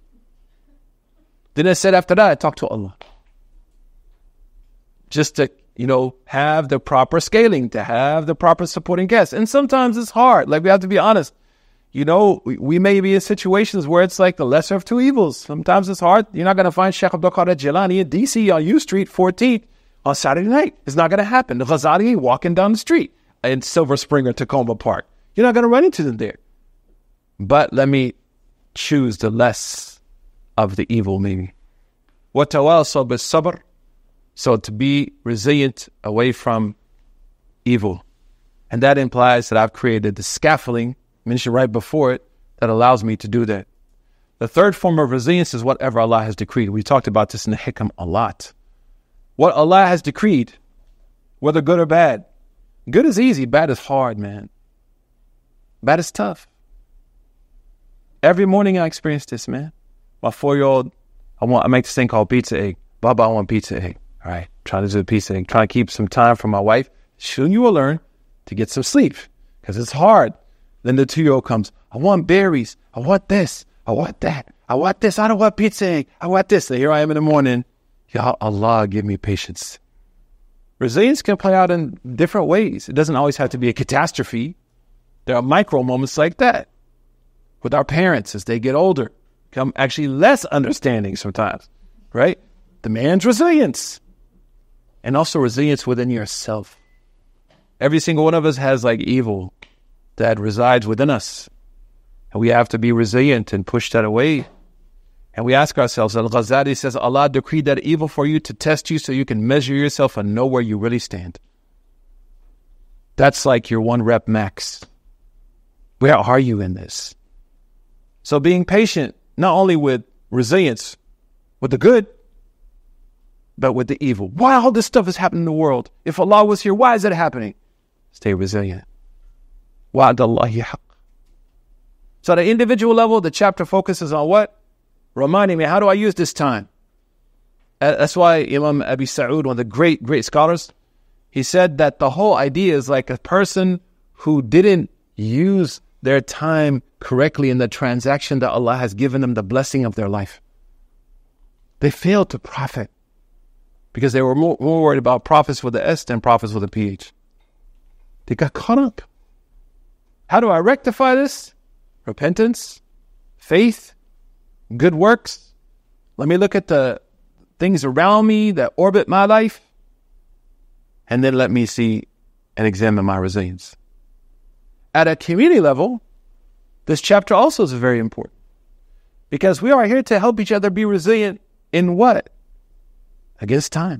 Then I said after that, I talked to Allah. Just to you know, have the proper scaling, to have the proper supporting cast. And sometimes it's hard. Like, we have to be honest. You know, we, we may be in situations where it's like the lesser of two evils. Sometimes it's hard. You're not going to find Sheikh Abdul Qadir Jilani in D C on U Street fourteenth on Saturday night. It's not going to happen. The Ghazali walking down the street in Silver Spring or Tacoma Park. You're not going to run into them there. But let me choose the less of the evil, maybe. وَتَوَاصَوْا بِالصَّبْرِ. So to be resilient away from evil. And that implies that I've created the scaffolding, mentioned right before it, that allows me to do that. The third form of resilience is whatever Allah has decreed. We talked about this in the Hikam a lot. What Allah has decreed, whether good or bad. Good is easy, bad is hard, man. Bad is tough. Every morning I experience this, man. My four-year-old, I want I make this thing called pizza egg. Baba, I want pizza egg. All right, trying to do the pizza egg. Trying to keep some time for my wife. Soon you will learn to get some sleep because it's hard. Then the two-year-old comes, I want berries. I want this. I want that. I want this. I don't want pizza egg. I want this. And here I am in the morning. Ya Allah, give me patience. Resilience can play out in different ways. It doesn't always have to be a catastrophe. There are micro moments like that. With our parents as they get older, become actually less understanding sometimes, right? Demands resilience. And also resilience within yourself. Every single one of us has like evil that resides within us. And we have to be resilient and push that away. And we ask ourselves, Al-Ghazali says, Allah decreed that evil for you to test you so you can measure yourself and know where you really stand. That's like your one rep max. Where are you in this? So being patient, not only with resilience, with the good, but with the evil. Why all this stuff is happening in the world? If Allah was here, why is it happening? Stay resilient. وَعْدَ اللَّهِ حَقٍّ. So at an individual level, the chapter focuses on what? Reminding me, how do I use this time? That's why Imam Abi Sa'ud, one of the great, great scholars, he said that the whole idea is like a person who didn't use their time correctly in the transaction that Allah has given them the blessing of their life. They failed to profit because they were more, more worried about profits with the S than profits with a P H. They got caught up. How do I rectify this? Repentance, faith, good works. Let me look at the things around me that orbit my life, and then let me see and examine my resilience. At a community level, this chapter also is very important because we are here to help each other be resilient in what? Against time.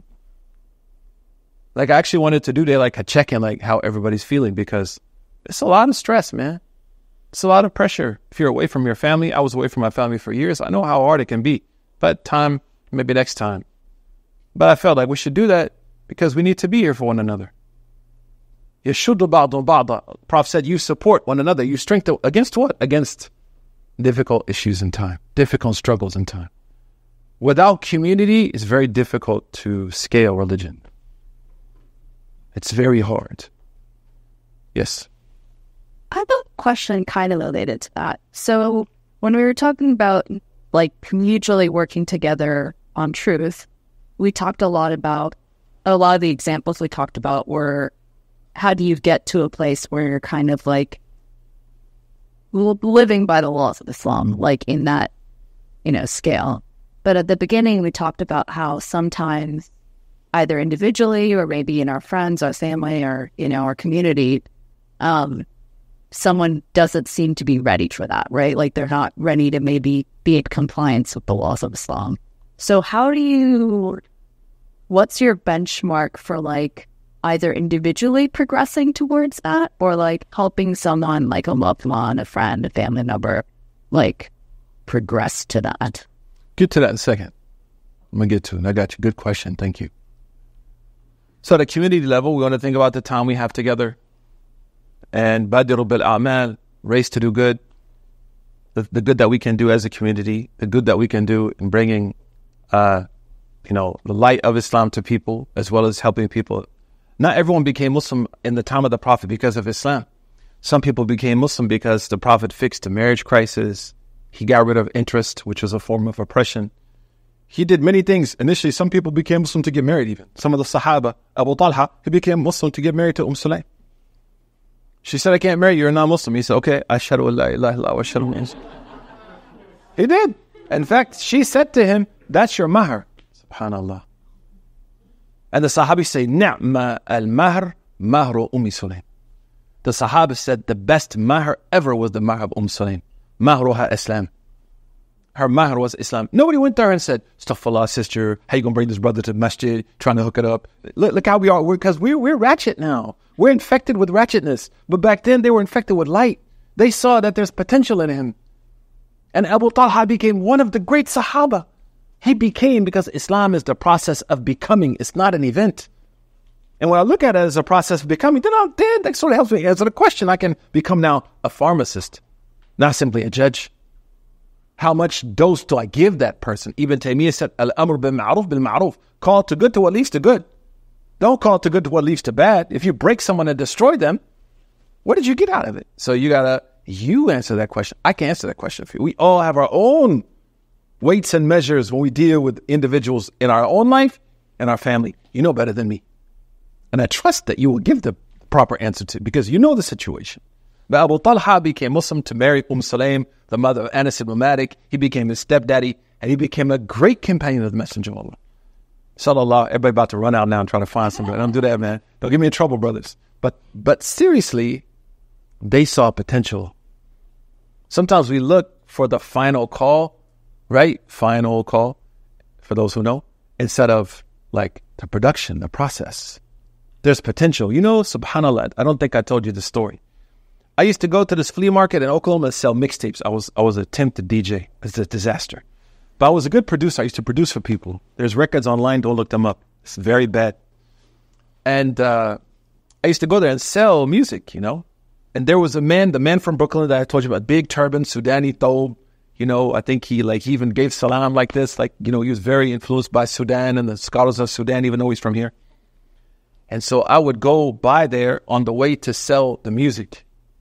Like I actually wanted to do there like a check-in, like how everybody's feeling, because it's a lot of stress, man. It's a lot of pressure. If you're away from your family, I was away from my family for years. I know how hard it can be, but time, maybe next time. But I felt like we should do that because we need to be here for one another. يَشُدُّ بَعْضٌ بَعْضًا. Prophet said, you support one another. You strengthen against what? Against difficult issues in time, difficult struggles in time. Without community, it's very difficult to scale religion. It's very hard. Yes.
I have a question kind of related to that. So when we were talking about like mutually working together on truth, we talked a lot about, a lot of the examples we talked about were, how do you get to a place where you're kind of like living by the laws of Islam, like in that, you know, scale. But at the beginning, we talked about how sometimes either individually or maybe in our friends, our family, or, you know, our community, um, someone doesn't seem to be ready for that, right? Like they're not ready to maybe be in compliance with the laws of Islam. So how do you, what's your benchmark for like either individually progressing towards that or like helping someone like a loved one, a friend, a family member, like progress to that?
Get to that in a second. I'm going to get to it. I got you. Good question. Thank you. So at a community level, we want to think about the time we have together. And badiru bil a'mal, race to do good. The, the good that we can do as a community, the good that we can do in bringing, uh, you know, the light of Islam to people, as well as helping people. Not everyone became Muslim in the time of the Prophet because of Islam. Some people became Muslim because the Prophet fixed a marriage crisis. He got rid of interest, which was a form of oppression.
He did many things. Initially, some people became Muslim to get married even. Some of the Sahaba, Abu Talha, he became Muslim to get married to Umm Sulaym. She said, I can't marry you, you're a non-Muslim. He said, okay, ashhadu an la ilaha illallah wa ashhadu anna Muhammadan. He did. In fact, she said to him, that's your mahr. Subhanallah. And the Sahabi say, Ni'ma al-mahr, mahru Ummi Sulaym. The Sahaba said, the best mahr ever was the mahr of Umm Sulaym. Mahruha Islam. Her mahr was Islam. Nobody went there and said, Astaghfirullah, sister, how you going to bring this brother to the masjid, trying to hook it up? Look, look how we are, because we're, we're ratchet now. We're infected with ratchetness. But back then, they were infected with light. They saw that there's potential in him. And Abu Talha became one of the great Sahaba. He became, because Islam is the process of becoming. It's not an event. And when I look at it as a process of becoming, then, I, then that sort of helps me answer the question. I can become now a pharmacist, not simply a judge. How much dose do I give that person? Ibn Taymiyyah said, Al-amr bil-ma'ruf bil-ma'ruf. Call to good to what leads to good. Don't call to good to what leads to bad. If you break someone and destroy them, what did you get out of it? So you gotta, you answer that question. I can answer that question for you. We all have our own weights and measures when we deal with individuals in our own life and our family. You know better than me. And I trust that you will give the proper answer to, because you know the situation. But Abu Talha became Muslim to marry Umm Sulaym, the mother of Anas ibn Malik. He became his stepdaddy, and he became a great companion of the Messenger of Allah. Sallallahu, everybody about to run out now and try to find somebody. Don't do that, man. Don't get me in trouble, brothers. But but seriously, they saw potential. Sometimes we look for the final call, right? Final call, for those who know, instead of like the production, the process. There's potential. You know, subhanAllah, I don't think I told you the story. I used to go to this flea market in Oklahoma and sell mixtapes. I was I was an attempted D J. It's a disaster. But I was a good producer. I used to produce for people. There's records online. Don't look them up. It's very bad. And uh, I used to go there and sell music, you know. And there was a man, the man from Brooklyn that I told you about, big turban, Sudani thobe. You know, I think he like he even gave salam like this. Like, you know, he was very influenced by Sudan and the scholars of Sudan, even though he's from here. And so I would go by there on the way to sell the music.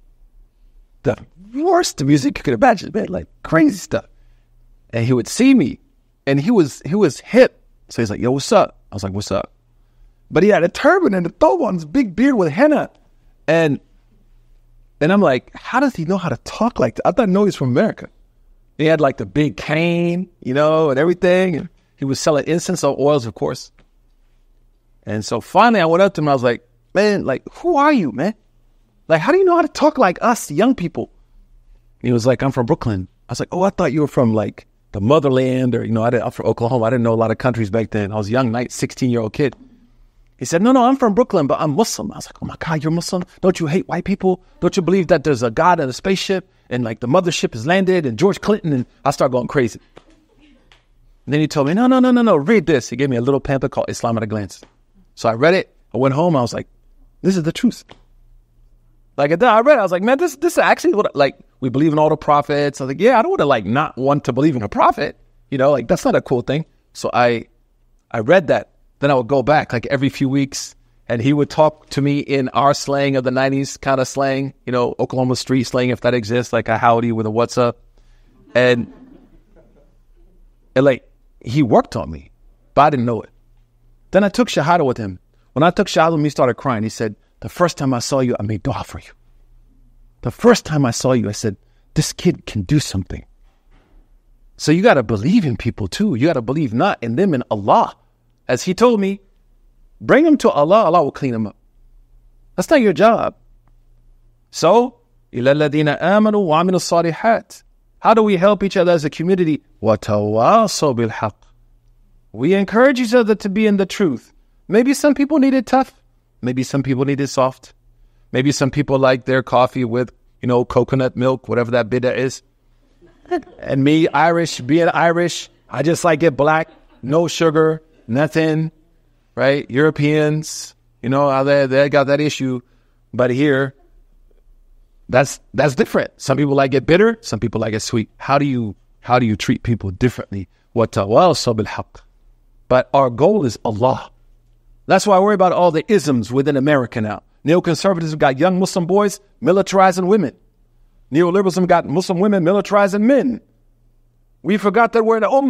The worst music you could imagine, man, like crazy stuff. And he would see me, and he was he was hip. So he's like, yo, what's up? I was like, what's up? But he had a turban and a thobe on, his big beard with henna. And and I'm like, how does he know how to talk like that? I thought, no, he's from America. He had like the big cane, you know, and everything. And he was selling incense or oils, of course. And so finally I went up to him. I was like, man, like, who are you, man? Like, how do you know how to talk like us, young people? And he was like, I'm from Brooklyn. I was like, oh, I thought you were from like the motherland, or, you know, I didn't, I'm from Oklahoma. I didn't know a lot of countries back then. I was a young, nice sixteen-year-old kid. He said, no, no, I'm from Brooklyn, but I'm Muslim. I was like, oh my God, you're Muslim? Don't you hate white people? Don't you believe that there's a God in a spaceship and like the mothership has landed and George Clinton? And I started going crazy. And then he told me, no, no, no, no, no, read this. He gave me a little pamphlet called Islam at a Glance. So I read it. I went home. I was like, this is the truth. Like, I read it. I was like, man, this this is actually what, like, we believe in all the prophets. I was like, yeah, I don't want to, like, not want to believe in a prophet. You know, like, that's not a cool thing. So I I read that. Then I would go back, like, every few weeks, and he would talk to me in our slang of the nineties kind of slang, you know, Oklahoma street slang, if that exists, like a howdy with a what's up. And, and like, he worked on me, but I didn't know it. Then I took Shahada with him. When I took Shahada with him, he started crying. He said, the first time I saw you, I made dua for you. The first time I saw you, I said, this kid can do something. So you got to believe in people too. You got to believe not in them, in Allah. As he told me, bring them to Allah, Allah will clean them up. That's not your job. So, إِلَى الَّذِينَ آمَنُوا وَعَمِلُوا الصَّالِحَاتِ. How do we help each other as a community? وَتَوَاصَوْا بِالْحَقِّ. We encourage each other to be in the truth. Maybe some people need it tough. Maybe some people need it soft. Maybe some people like their coffee with, you know, coconut milk, whatever that bid'ah is. And me, Irish, being Irish, I just like it black, no sugar, nothing, right? Europeans, you know, they, they got that issue. But here, that's that's different. Some people like it bitter. Some people like it sweet. How do you how do you treat people differently? وَتَوَاصَوْا بِالْحَقِّ. But our goal is Allah. That's why I worry about all the isms within America now. Neoconservatism got young Muslim boys militarizing women. Neoliberalism got Muslim women militarizing men. We forgot that we're in the ummah.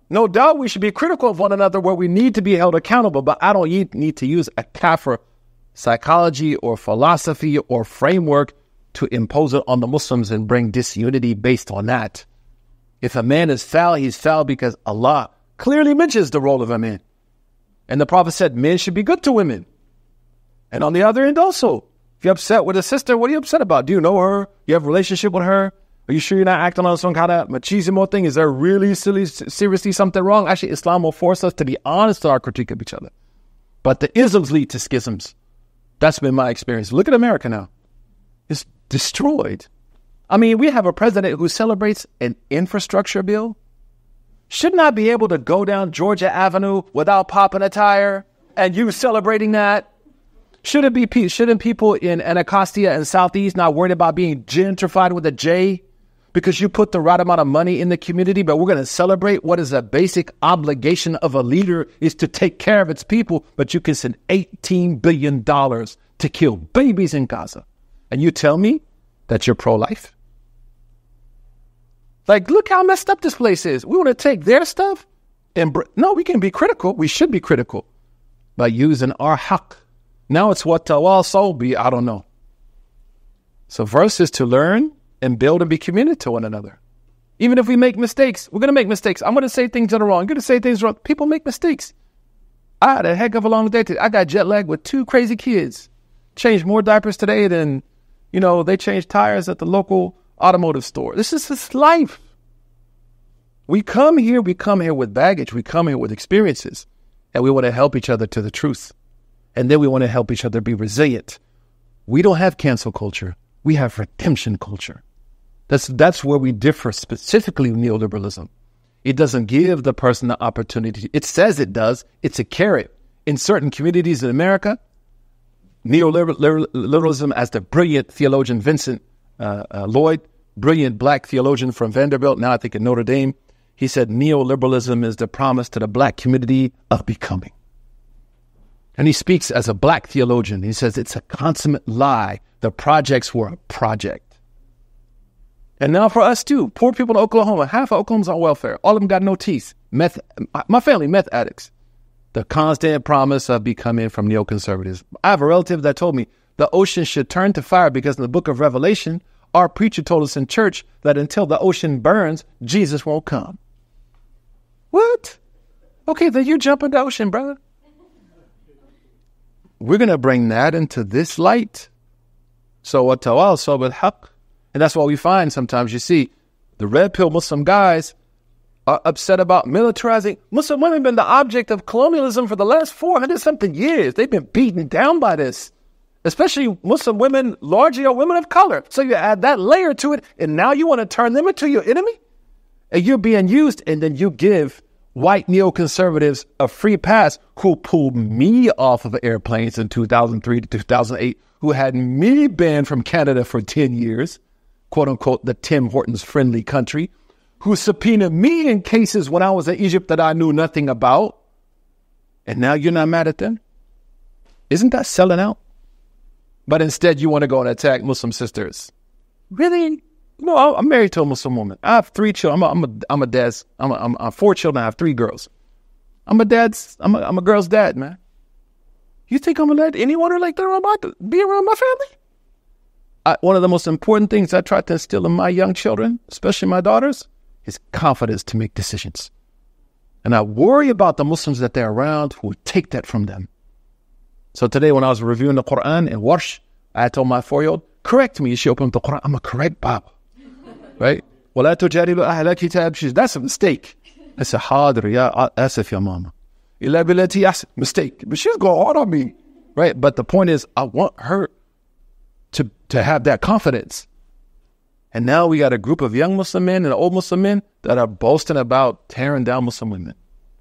No doubt we should be critical of one another where we need to be held accountable, but I don't need to use a kafir psychology or philosophy or framework to impose it on the Muslims and bring disunity based on that. If a man is foul, he's foul because Allah clearly mentions the role of a man. And the Prophet said men should be good to women. And on the other end also, if you're upset with a sister, what are you upset about? Do you know her? You have a relationship with her? Are you sure you're not acting on some kind of machismo thing? Is there really silly, seriously something wrong? Actually, Islam will force us to be honest to our critique of each other. But the isms lead to schisms. That's been my experience. Look at America now. It's destroyed. I mean, we have a president who celebrates an infrastructure bill. Shouldn't I be able to go down Georgia Avenue without popping a tire and you celebrating that? Shouldn't be shouldn't people in Anacostia and Southeast not worried about being gentrified with a J because you put the right amount of money in the community, but we're going to celebrate what is a basic obligation of a leader is to take care of its people, but you can send eighteen billion dollars to kill babies in Gaza. And you tell me that you're pro-life? Like, look how messed up this place is. We want to take their stuff and... Br- no, we can be critical. We should be critical by using our haqq. Now it's what tawassaw be, I don't know. So first is to learn and build and be committed to one another. Even if we make mistakes, we're going to make mistakes. I'm going to say things that are wrong. I'm going to say things wrong. People make mistakes. I had a heck of a long day today. I got jet lag with two crazy kids. Changed more diapers today than, you know, they changed tires at the local automotive store. This is just life. We come here, we come here with baggage. We come here with experiences. And we want to help each other to the truth. And then we want to help each other be resilient. We don't have cancel culture. We have redemption culture. That's that's where we differ specifically with neoliberalism. It doesn't give the person the opportunity. It says it does. It's a carrot. In certain communities in America, neoliberalism, as the brilliant theologian Vincent uh, uh, Lloyd, brilliant black theologian from Vanderbilt, now I think at Notre Dame, he said neoliberalism is the promise to the black community of becoming. And he speaks as a black theologian. He says it's a consummate lie. The projects were a project. And now for us too, poor people in Oklahoma, half of Oklahoma's on welfare. All of them got no teeth. Meth, my family, meth addicts. The constant promise of becoming from neoconservatives. I have a relative that told me the ocean should turn to fire because in the book of Revelation, our preacher told us in church that until the ocean burns, Jesus won't come. What? Okay, then you jump in the ocean, brother. We're going to bring that into this light. So what tawassaw bil haqq. And that's why we find sometimes you see the red pill Muslim guys are upset about militarizing. Muslim women have been the object of colonialism for the last four hundred something years. They've been beaten down by this. Especially Muslim women, largely are women of color. So you add that layer to it, and now you want to turn them into your enemy? And you're being used, and then you give white neoconservatives a free pass who pulled me off of airplanes in two thousand three to two thousand eight, who had me banned from Canada for ten years, quote unquote, the Tim Hortons friendly country, who subpoenaed me in cases when I was in Egypt that I knew nothing about. And now you're not mad at them? Isn't that selling out? But instead you want to go and attack Muslim sisters. Really? No, I'm married to a Muslim woman. I have three children. I'm a, I'm a, I'm a dad's. I'm a, I'm a four children. I have three girls. I'm a dad's. I'm a, I'm a girl's dad, man. You think I'm gonna let anyone like that around my, be around my family? I, one of the most important things I try to instill in my young children, especially my daughters, is confidence to make decisions. And I worry about the Muslims that they're around who would take that from them. So today when I was reviewing the Quran in Warsh, I told my four-year-old, correct me. She opened up the Quran. I'm a correct Baba. Right? وَلَا تُجَادِلُوا أَهْلَ الْكِتَابِ. She says, that's a mistake. I said, حاضر يا آسف يا ماما. إِلَّا بِالَّتِي أَحْسَنَ. Mistake. But she's going hard on me. Right? But the point is, I want her to, to have that confidence. And now we got a group of young Muslim men and old Muslim men that are boasting about tearing down Muslim women.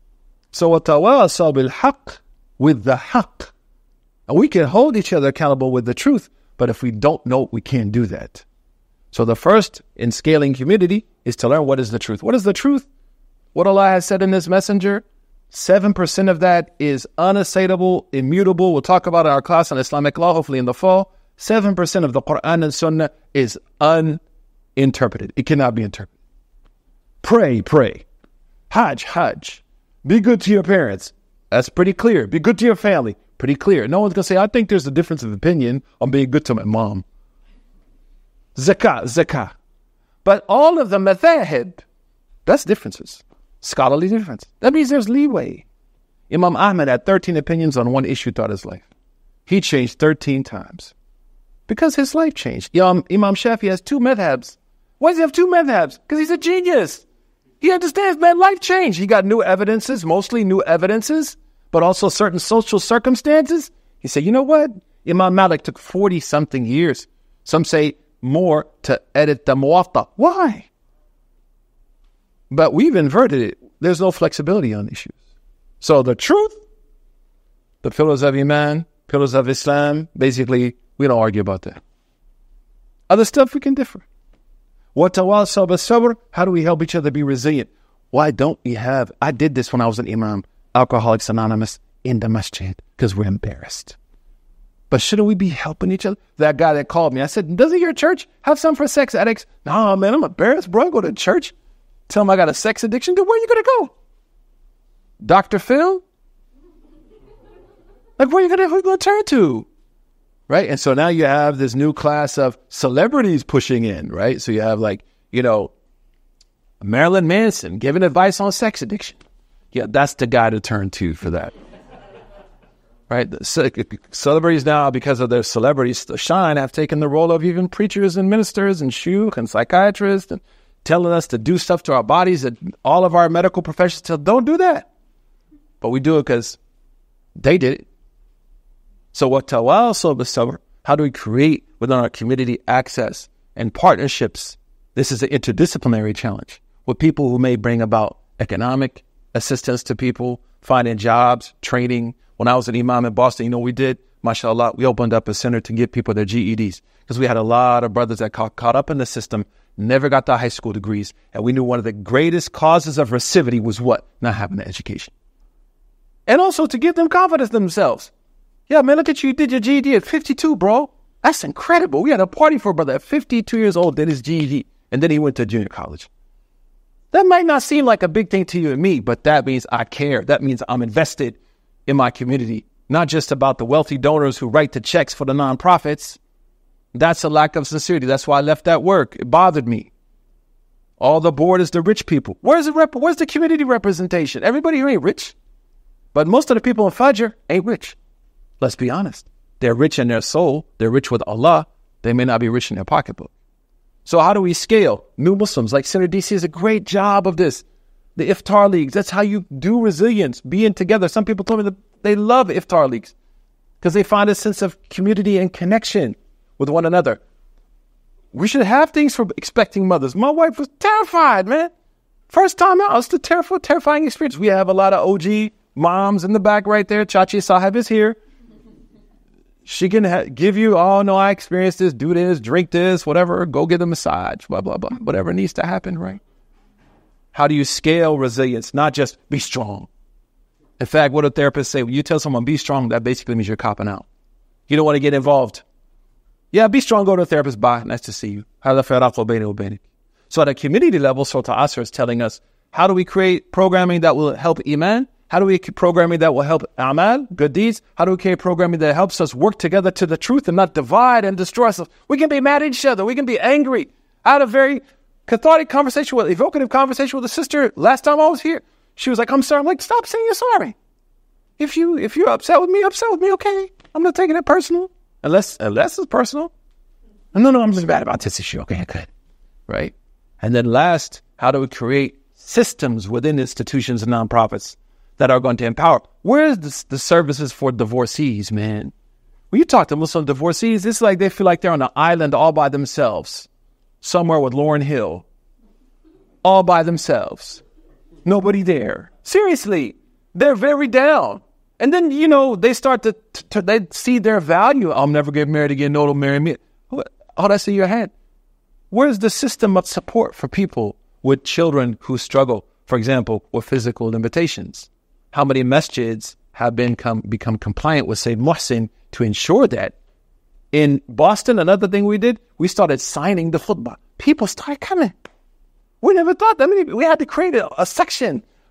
So وَتَوَاصَى بِالْحَقِّ, with the haqq. And we can hold each other accountable with the truth. But if we don't know, we can't do that. So the first in scaling humility is to learn what is the truth. What is the truth? What Allah has said in His messenger, seven percent of that is unassailable, immutable. We'll talk about in our class on Islamic law, hopefully in the fall. seven percent of the Quran and Sunnah is uninterpreted. It cannot be interpreted. Pray, pray. Hajj, Hajj. Be good to your parents. That's pretty clear. Be good to your family. Pretty clear. No one's going to say, I think there's a difference of opinion on being good to my mom. Zakah, zakah. But all of the madhahib, that's differences. Scholarly difference. That means there's leeway. Imam Ahmed had thirteen opinions on one issue throughout his life. He changed thirteen times. Because his life changed. Imam, Imam Shafi has two madhabs. Why does he have two madhabs? Because he's a genius. He understands, man, life changed. He got new evidences, mostly new evidences, but also certain social circumstances. He said, you know what? Imam Malik took forty-something years. Some say more to edit the Muwatta. Why? But we've inverted it. There's no flexibility on issues. So the truth, the pillars of Iman, pillars of Islam, basically, we don't argue about that. Other stuff we can differ. وَتَوَاصَوْا بِالصَّبْرِ. How do we help each other be resilient? Why don't we have, I did this when I was an imam, Alcoholics Anonymous, in the masjid, because we're embarrassed. But shouldn't we be helping each other? That guy that called me, I said, doesn't your church have some for sex addicts? No, man, I'm embarrassed, bro. I go to church, tell them I got a sex addiction. Then where are you going to go? Doctor Phil? Like, where are you going to turn to? Right? And so now you have this new class of celebrities pushing in, right? So you have like, you know, Marilyn Manson giving advice on sex addiction. Yeah, that's the guy to turn to for that. Right? The ce- celebrities now, because of their celebrities to shine, have taken the role of even preachers and ministers and shuyukh and psychiatrists and telling us to do stuff to our bodies that all of our medical professions tell, don't do that. But we do it because they did it. So what tawassaw bis-sabr? How do we create within our community access and partnerships? This is an interdisciplinary challenge with people who may bring about economic assistance to people, finding jobs, training. When I was an imam in Boston, you know what we did? MashaAllah, we opened up a center to give people their G E Ds because we had a lot of brothers that got caught up in the system, never got their high school degrees. And we knew one of the greatest causes of recidivity was what? Not having an education. And also to give them confidence in themselves. Yeah, man, look at you. You did your G E D at fifty-two, bro. That's incredible. We had a party for a brother at fifty-two years old, did his G E D, and then he went to junior college. That might not seem like a big thing to you and me, but that means I care. That means I'm invested in my community, not just about the wealthy donors who write the checks for the nonprofits. That's a lack of sincerity. That's why I left that work. It bothered me. All the board is the rich people. Where's the rep- Where's the community representation? Everybody here ain't rich. But most of the people in Fajr ain't rich. Let's be honest. They're rich in their soul. They're rich with Allah. They may not be rich in their pocketbook. So how do we scale? New Muslims, like Center D C, is a great job of this. The iftar leagues, that's how you do resilience, being together. Some people told me that they love iftar leagues because they find a sense of community and connection with one another. We should have things for expecting mothers. My wife was terrified, man. First time out, it's a terrifying, terrifying experience. We have a lot of O G moms in the back right there. Chachi Sahib is here. She can ha- give you, oh, no, I experienced this, do this, drink this, whatever, go get a massage, blah, blah, blah, whatever needs to happen, right? How do you scale resilience? Not just be strong. In fact, what do therapists say? When you tell someone be strong, that basically means you're copping out. You don't want to get involved. Yeah, be strong, go to a therapist, bye, nice to see you. So at a community level, Surah Al-Asr is telling us, how do we create programming that will help Iman? How do we create programming that will help Amal, good deeds? How do we create programming that helps us work together to the truth and not divide and destroy ourselves? We can be mad at each other. We can be angry. I had a very cathartic conversation, with evocative conversation with a sister last time I was here. She was like, I'm sorry. I'm like, stop saying you're sorry. If, you, if you're upset with me, upset with me, okay. I'm not taking it personal. Unless, unless it's personal. No, no, I'm just bad about this issue. Okay, good. Right? And then last, how do we create systems within institutions and nonprofits that are going to empower? Where's the, the services for divorcees, man? When you talk to Muslim divorcees, it's like they feel like they're on an island all by themselves, somewhere with Lauryn Hill, all by themselves. Nobody there. Seriously, they're very down. And then, you know, they start to, to they see their value. I'll never get married again. No, don't marry me. Oh, that's in your head. Where's the system of support for people with children who struggle, for example, with physical limitations? How many masjids have been come, become compliant with Sayyid Muhsin to ensure that? In Boston, another thing we did, we started signing the khutbah. People started coming. We never thought that many. We had to create a, a section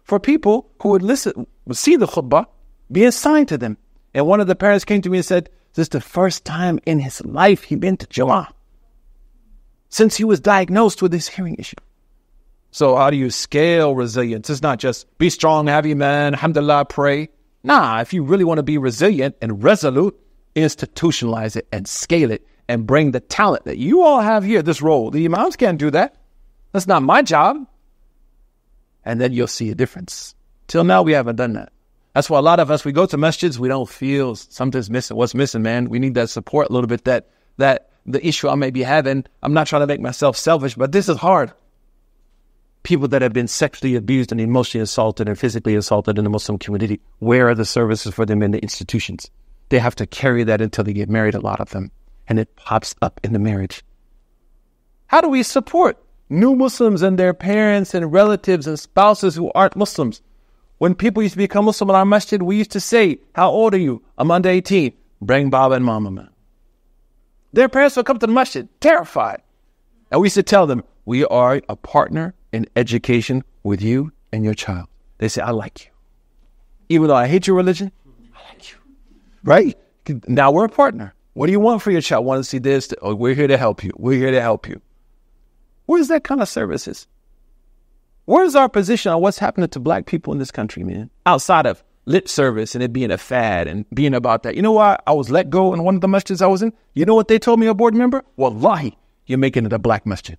for people who would listen, would see the khutbah, be assigned to them. And one of the parents came to me and said, this is the first time in his life he'd been to Jumu'ah since he was diagnosed with this hearing issue. So how do you scale resilience? It's not just be strong, have iman, alhamdulillah, pray. Nah, if you really want to be resilient and resolute, institutionalize it and scale it and bring the talent that you all have here, this role. The imams can't do that. That's not my job. And then you'll see a difference. Till now, we haven't done that. That's why a lot of us, we go to masjids, we don't feel something's missing. What's missing, man? We need that support a little bit, that that the issue I may be having. I'm not trying to make myself selfish, but this is hard. People that have been sexually abused and emotionally assaulted and physically assaulted in the Muslim community, where are the services for them in the institutions? They have to carry that until they get married, a lot of them. And it pops up in the marriage. How do we support new Muslims and their parents and relatives and spouses who aren't Muslims? When people used to become Muslim in our masjid, we used to say, how old are you? I'm under eighteen. Bring Baba and Mama, man. Their parents would come to the masjid, terrified. And we used to tell them, we are a partner in education with you and your child. They say, I like you. Even though I hate your religion, I like you. Right? Now we're a partner. What do you want for your child? Want to see this? Oh, we're here to help you. We're here to help you. Where's that kind of services? Where's our position on what's happening to black people in this country, man? Outside of lip service and it being a fad and being about that. You know why I was let go in one of the masjids I was in? You know what they told me, a board member? Wallahi, you're making it a black masjid.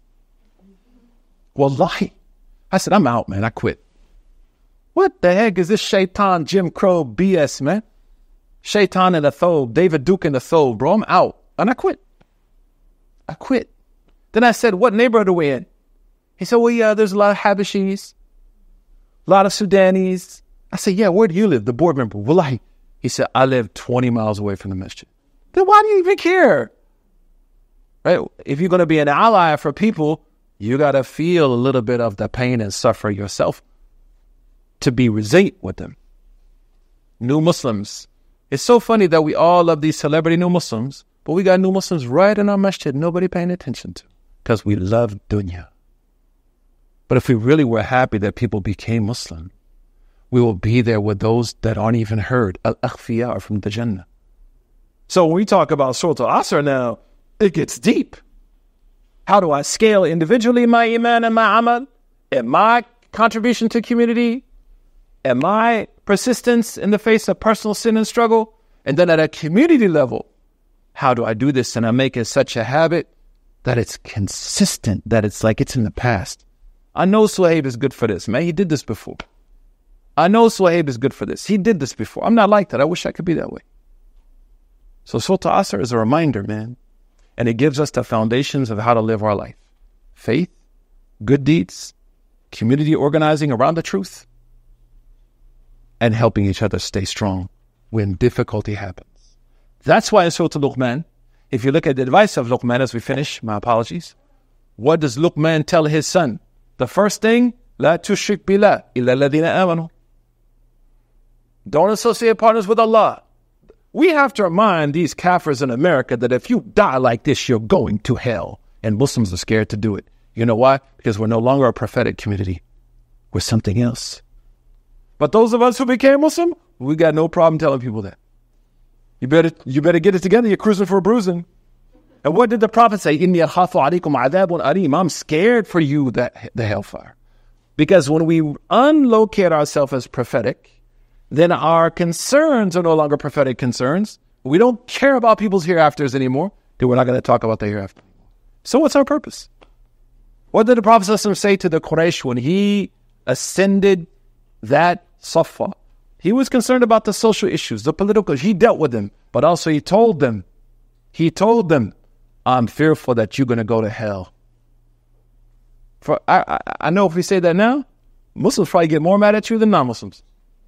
Wallahi. I said, I'm out, man. I quit. What the heck is this shaitan, Jim Crow B S, man? Shaitan in the thobe, David Duke in the thobe, bro. I'm out. And I quit. I quit. Then I said, what neighborhood are we in? He said, well, yeah, there's a lot of Habashis, a lot of Sudanese. I said, yeah, where do you live? The board member, wallahi. He said, I live twenty miles away from the masjid. Then why do you even care? Right? If you're going to be an ally for people, you got to feel a little bit of the pain and suffer yourself to be resilient with them. New Muslims. It's so funny that we all love these celebrity new Muslims, but we got new Muslims right in our masjid, nobody paying attention to, because we love dunya. But if we really were happy that people became Muslim, we will be there with those that aren't even heard. Al-Akhfiya are from the Jannah. So when we talk about Surah Al-Asr now, it gets deep. How do I scale individually my iman and my amal, and my contribution to community, and my persistence in the face of personal sin and struggle? And then at a community level, how do I do this and I make it such a habit that it's consistent, that it's like it's in the past? I know Suhaib is good for this, man. He did this before. I know Suhaib is good for this. He did this before. I'm not like that. I wish I could be that way. So Surah Al-Asr is a reminder, man. And it gives us the foundations of how to live our life. Faith, good deeds, community organizing around the truth, and helping each other stay strong when difficulty happens. That's why in Surah Al-Luqman, if you look at the advice of Luqman as we finish, my apologies, what does Luqman tell his son? The first thing, لا تشرك بالله إلا الذين آمنوا. Don't associate partners with Allah. We have to remind these kafirs in America that if you die like this, you're going to hell. And Muslims are scared to do it. You know why? Because we're no longer a prophetic community. We're something else. But those of us who became Muslim, we got no problem telling people that. You better, you better get it together. You're cruising for a bruising. And what did the Prophet say? إِنِّي أَخَافُ عَلَيْكُمْ عَذَابٌ أَلِيمٌ. I'm scared for you, that the hellfire. Because when we unlocate ourselves as prophetic, then our concerns are no longer prophetic concerns. We don't care about people's hereafters anymore. Then we're not going to talk about the hereafter. So what's our purpose? What did the Prophet ﷺ say to the Quraysh when he ascended that Safa? He was concerned about the social issues, the political. He dealt with them. But also he told them, he told them, I'm fearful that you're going to go to hell. For I, I, I know if we say that now, Muslims probably get more mad at you than non-Muslims.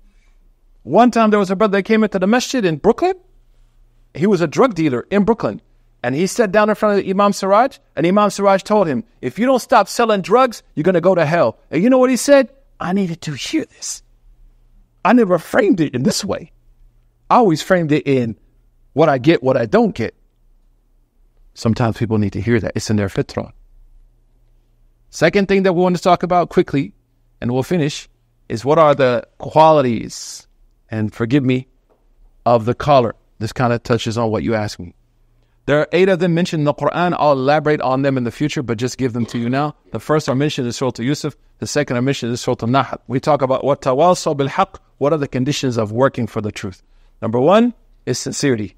One time there was a brother that came into the masjid in Brooklyn. He was a drug dealer in Brooklyn. And he sat down in front of Imam Siraj. And Imam Siraj told him, if you don't stop selling drugs, you're going to go to hell. And you know what he said? I needed to hear this. I never framed it in this way. I always framed it in what I get, what I don't get. Sometimes people need to hear that. It's in their fitrah. Second thing that we want to talk about quickly, and we'll finish,
is what are the qualities, and forgive me, of the caller. This kind of touches on what you asked me. There are eight of them mentioned in the Quran. I'll elaborate on them in the future, but just give them to you now. The first are mentioned in Surah Yusuf. The second are mentioned in Surah Al-Nahl. We talk about what tawasaw bil haqq. What are the conditions of working for the truth? Number one is sincerity.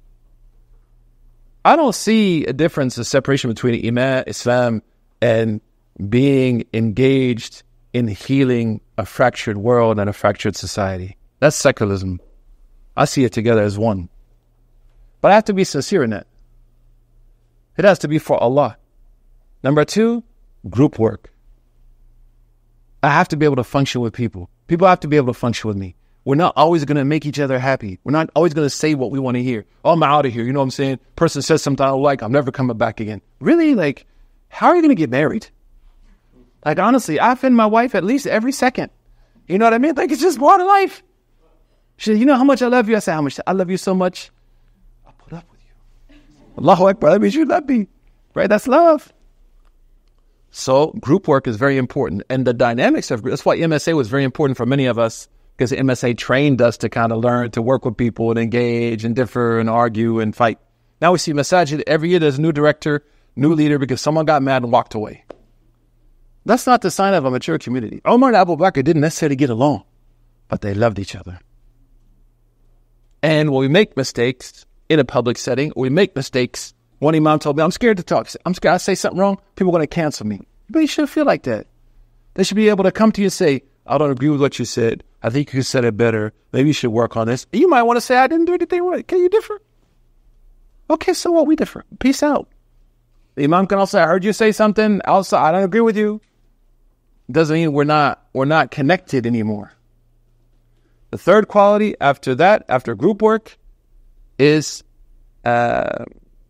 I don't see a difference, a separation between Iman, Islam, and being engaged in healing a fractured world and a fractured society. That's secularism. I see it together as one. But I have to be sincere in that. It has to be for Allah. Number two, group work. I have to be able to function with people. People have to be able to function with me. We're not always going to make each other happy. We're not always going to say what we want to hear. Oh, I'm out of here. You know what I'm saying? Person says something I don't like. I'm never coming back again. Really? Like, how are you going to get married? Like, honestly, I offend my wife at least every second. You know what I mean? Like, it's just part of life. She said, you know how much I love you? I said, how much? I love you so much. I'll put up with you. Allahu Akbar. That means you love me. Right? That's love. So group work is very important. And the dynamics of, that's why M S A was very important for many of us, because M S A trained us to kind of learn to work with people and engage and differ and argue and fight. Now we see Masajid, every year there's a new director, new leader, because someone got mad and walked away. That's not the sign of a mature community. Omar and Abu Bakr didn't necessarily get along, but they loved each other. And when we make mistakes in a public setting, we make mistakes. One imam told me, I'm scared to talk. I'm scared I say something wrong, people are going to cancel me. But you shouldn't feel like that. They should be able to come to you and say, I don't agree with what you said. I think you said it better. Maybe you should work on this. You might want to say, I didn't do anything right. Can you differ? Okay, so what? We differ. Peace out. The imam can also say, I heard you say something. Also, I don't agree with you. Doesn't mean we're not, we're not connected anymore. The third quality after that, after group work, is uh,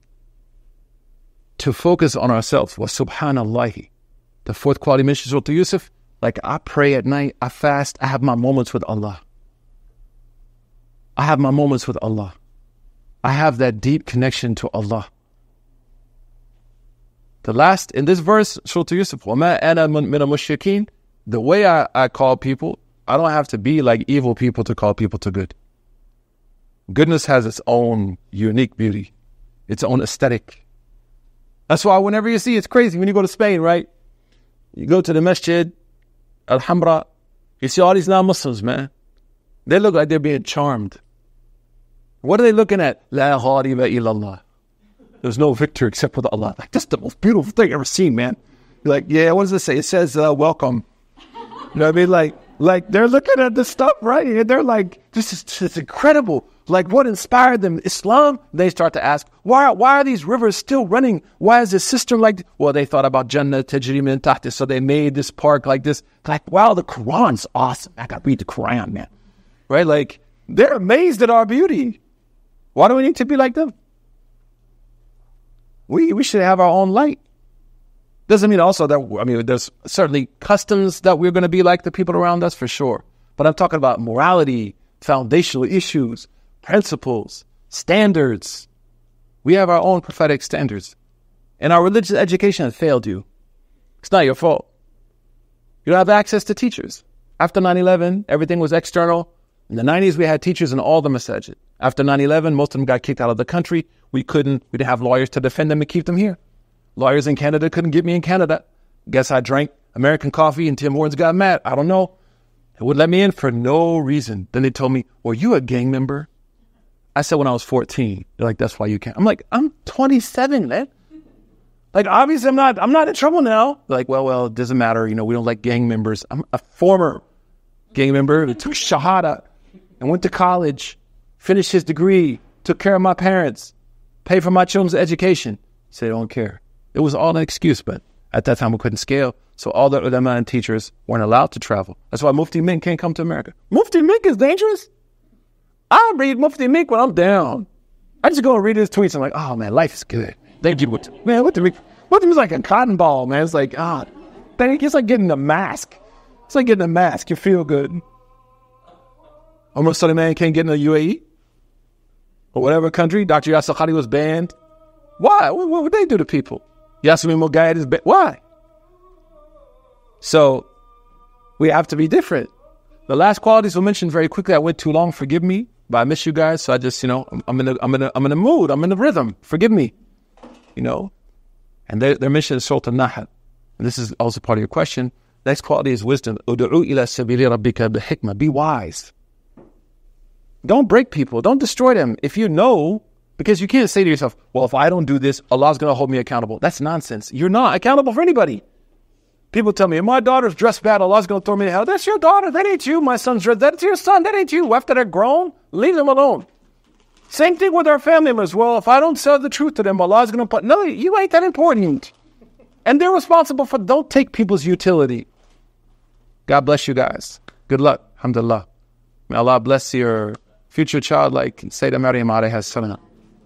to focus on ourselves. Wa subhanallahi. The fourth quality mentions Surah Yusuf. Like, I pray at night, I fast, I have my moments with Allah. I have my moments with Allah. I have that deep connection to Allah. The last, in this verse, Surah Yusuf, وَمَا أَنَا مِنَ الْمُشْرِكِينَ, the way I, I call people, I don't have to be like evil people to call people to good. Goodness has its own unique beauty, its own aesthetic. That's why whenever you see, it's crazy. When you go to Spain, right? You go to the Masjid Al-Hamra, you see all these non-Muslims, man. They look like they're being charmed. What are they looking at? La ghariba illallah. There's no victor except with Allah. Like, that's the most beautiful thing I've ever seen, man. You're like, yeah, what does it say? It says, uh, welcome. You know what I mean? Like, like they're looking at this stuff, right? And they're like, this is just incredible. Like, what inspired them? Islam? They start to ask, why, why are these rivers still running? Why is this system like this? Well, they thought about Jannah, Tajri min tahti, so they made this park like this. Like, wow, the Quran's awesome. I got to read the Quran, man. Right? Like, they're amazed at our beauty. Why do we need to be like them? We we should have our own light. Doesn't mean also that, I mean, there's certainly customs that we're going to be like the people around us, for sure. But I'm talking about morality, foundational issues, principles, standards. We have our own prophetic standards. And our religious education has failed you. It's not your fault. You don't have access to teachers. After nine eleven, everything was external. In the nineties, we had teachers in all the masajid. After nine eleven, most of them got kicked out of the country. We couldn't, we didn't have lawyers to defend them and keep them here. Lawyers in Canada couldn't get me in Canada. Guess I drank American coffee and Tim Hortons got mad. I don't know. They wouldn't let me in for no reason. Then they told me, were you a gang member? I said when I was fourteen. They're like, that's why you can't. I'm like, I'm twenty-seven, man. Like, obviously I'm not, I'm not in trouble now. They're like, well, well, it doesn't matter. You know, we don't like gang members. I'm a former gang member who took Shahada and went to college, finished his degree, took care of my parents, paid for my children's education. Say, I don't care. It was all an excuse, but at that time we couldn't scale. So all the ulama and teachers weren't allowed to travel. That's why Mufti Mink can't come to America. Mufti Mink is dangerous. I read Mufti Mink when I'm down. I just go and read his tweets. I'm like, oh man, life is good. Thank you. Man, Mufti Mink, Mufti Mink's like a cotton ball, man. It's like, ah, oh, it's like getting a mask. It's like getting a mask. You feel good. Umar Suleiman can't get in the U A E or whatever country. Doctor Yasir Khadi was banned. Why? What, what would they do to people? Yasmin Mogayed is banned. Why? So we have to be different.
The last qualities we'll mention very quickly. I went too long. Forgive me, but I miss you guys. So I just, you know, I'm, I'm in a, I'm in a, I'm in a mood. I'm in a rhythm. Forgive me, you know. And their their mission is Surah An-Nahl. And this is also part of your question. Next quality is wisdom. Udu'u ila sabili rabbika bihikmah. Be wise. Don't break people. Don't destroy them. If you know, because you can't say to yourself, well, if I don't do this, Allah's going to hold me accountable. That's nonsense. You're not accountable for anybody. People tell me, if my daughter's dressed bad, Allah's going to throw me to hell. That's your daughter. That ain't you. My son's dressed. That's your son. That ain't you. After they're grown, leave them alone. Same thing with our family members. Well, if I don't tell the truth to them, Allah's going to put... No, you ain't that important. And they're responsible for... Don't take people's utility. God bless you guys. Good luck. Alhamdulillah. May Allah bless your future child like Sayyidah Maryam alayha salam.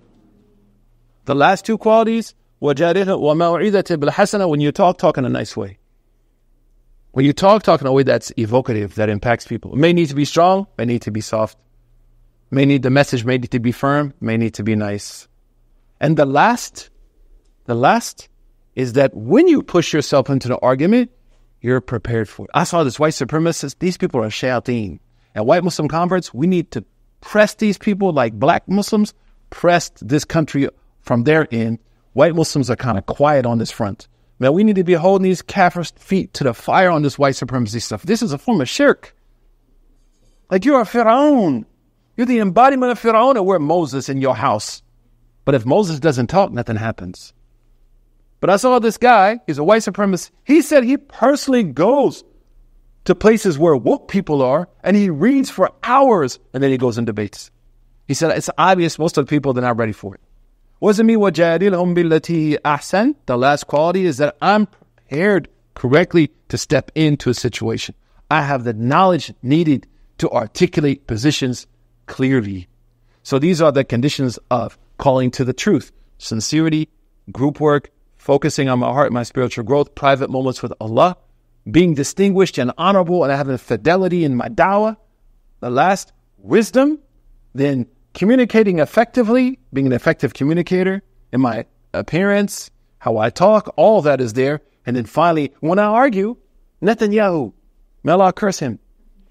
The last two qualities, وَجَارِهَ وَمَوْعِذَةِ بِالْحَسَنَةِ. When you talk, talk in a nice way. When you talk, talk in a way that's evocative, that impacts people. It may need to be strong, may need to be soft. May need the message may need to be firm, may need to be nice. And the last, the last is that when you push yourself into the argument, you're prepared for it. I saw this white supremacist. These people are shayateen. And white Muslim converts, we need to press these people like black Muslims pressed this country from their end. White Muslims are kind of quiet on this front. Man, we need to be holding these kafirs' feet to the fire on this white supremacy stuff. This is a form of shirk. Like you're a Fir'aun. You're the embodiment of Fir'aun, and we're Moses in your house. But if Moses doesn't talk, nothing happens. But I saw this guy, he's a white supremacist. He said he personally goes to places where woke people are, and he reads for hours, and then he goes and debates. He said it's obvious most of the people, they're not ready for it. Wasn't me وَجَادِلْهُمْ بِالَّتِي أَحْسَنَ. The last quality is that I'm prepared correctly to step into a situation. I have the knowledge needed to articulate positions clearly. So these are the conditions of calling to the truth. Sincerity, group work, focusing on my heart, my spiritual growth, private moments with Allah, being distinguished and honorable, and having fidelity in my da'wah. The last, wisdom, then communicating effectively, being an effective communicator in my appearance, how I talk, all that is there. And then finally, when I argue, Netanyahu, may Allah curse him.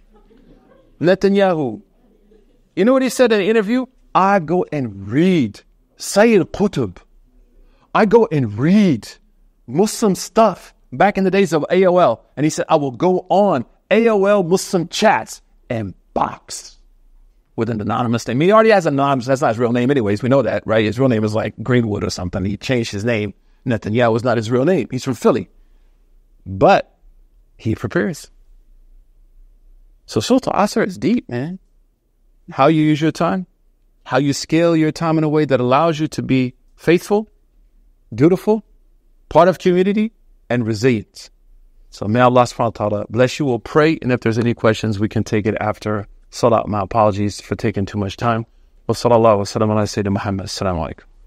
Netanyahu. You know what he said in an interview? I go and read Sayyid Qutb. I go and read Muslim stuff back in the days of A O L. And he said, I will go on A O L Muslim chats and box with an anonymous name. He already has an anonymous, that's not his real name anyways. We know that, right? His real name is like Greenwood or something. He changed his name. Netanyahu is not his real name. He's from Philly. But he prepares. So Surah Al-Asr is deep, man. How you use your time, how you scale your time in a way that allows you to be faithful, dutiful, part of community, and resilient. So may Allah subhanahu wa ta'ala bless you. We'll pray, and if there's any questions, we can take it after Salah. My apologies for taking too much time. Wa sallallahu wa sallam ala Sayyidina Muhammad. Assalamu alaikum.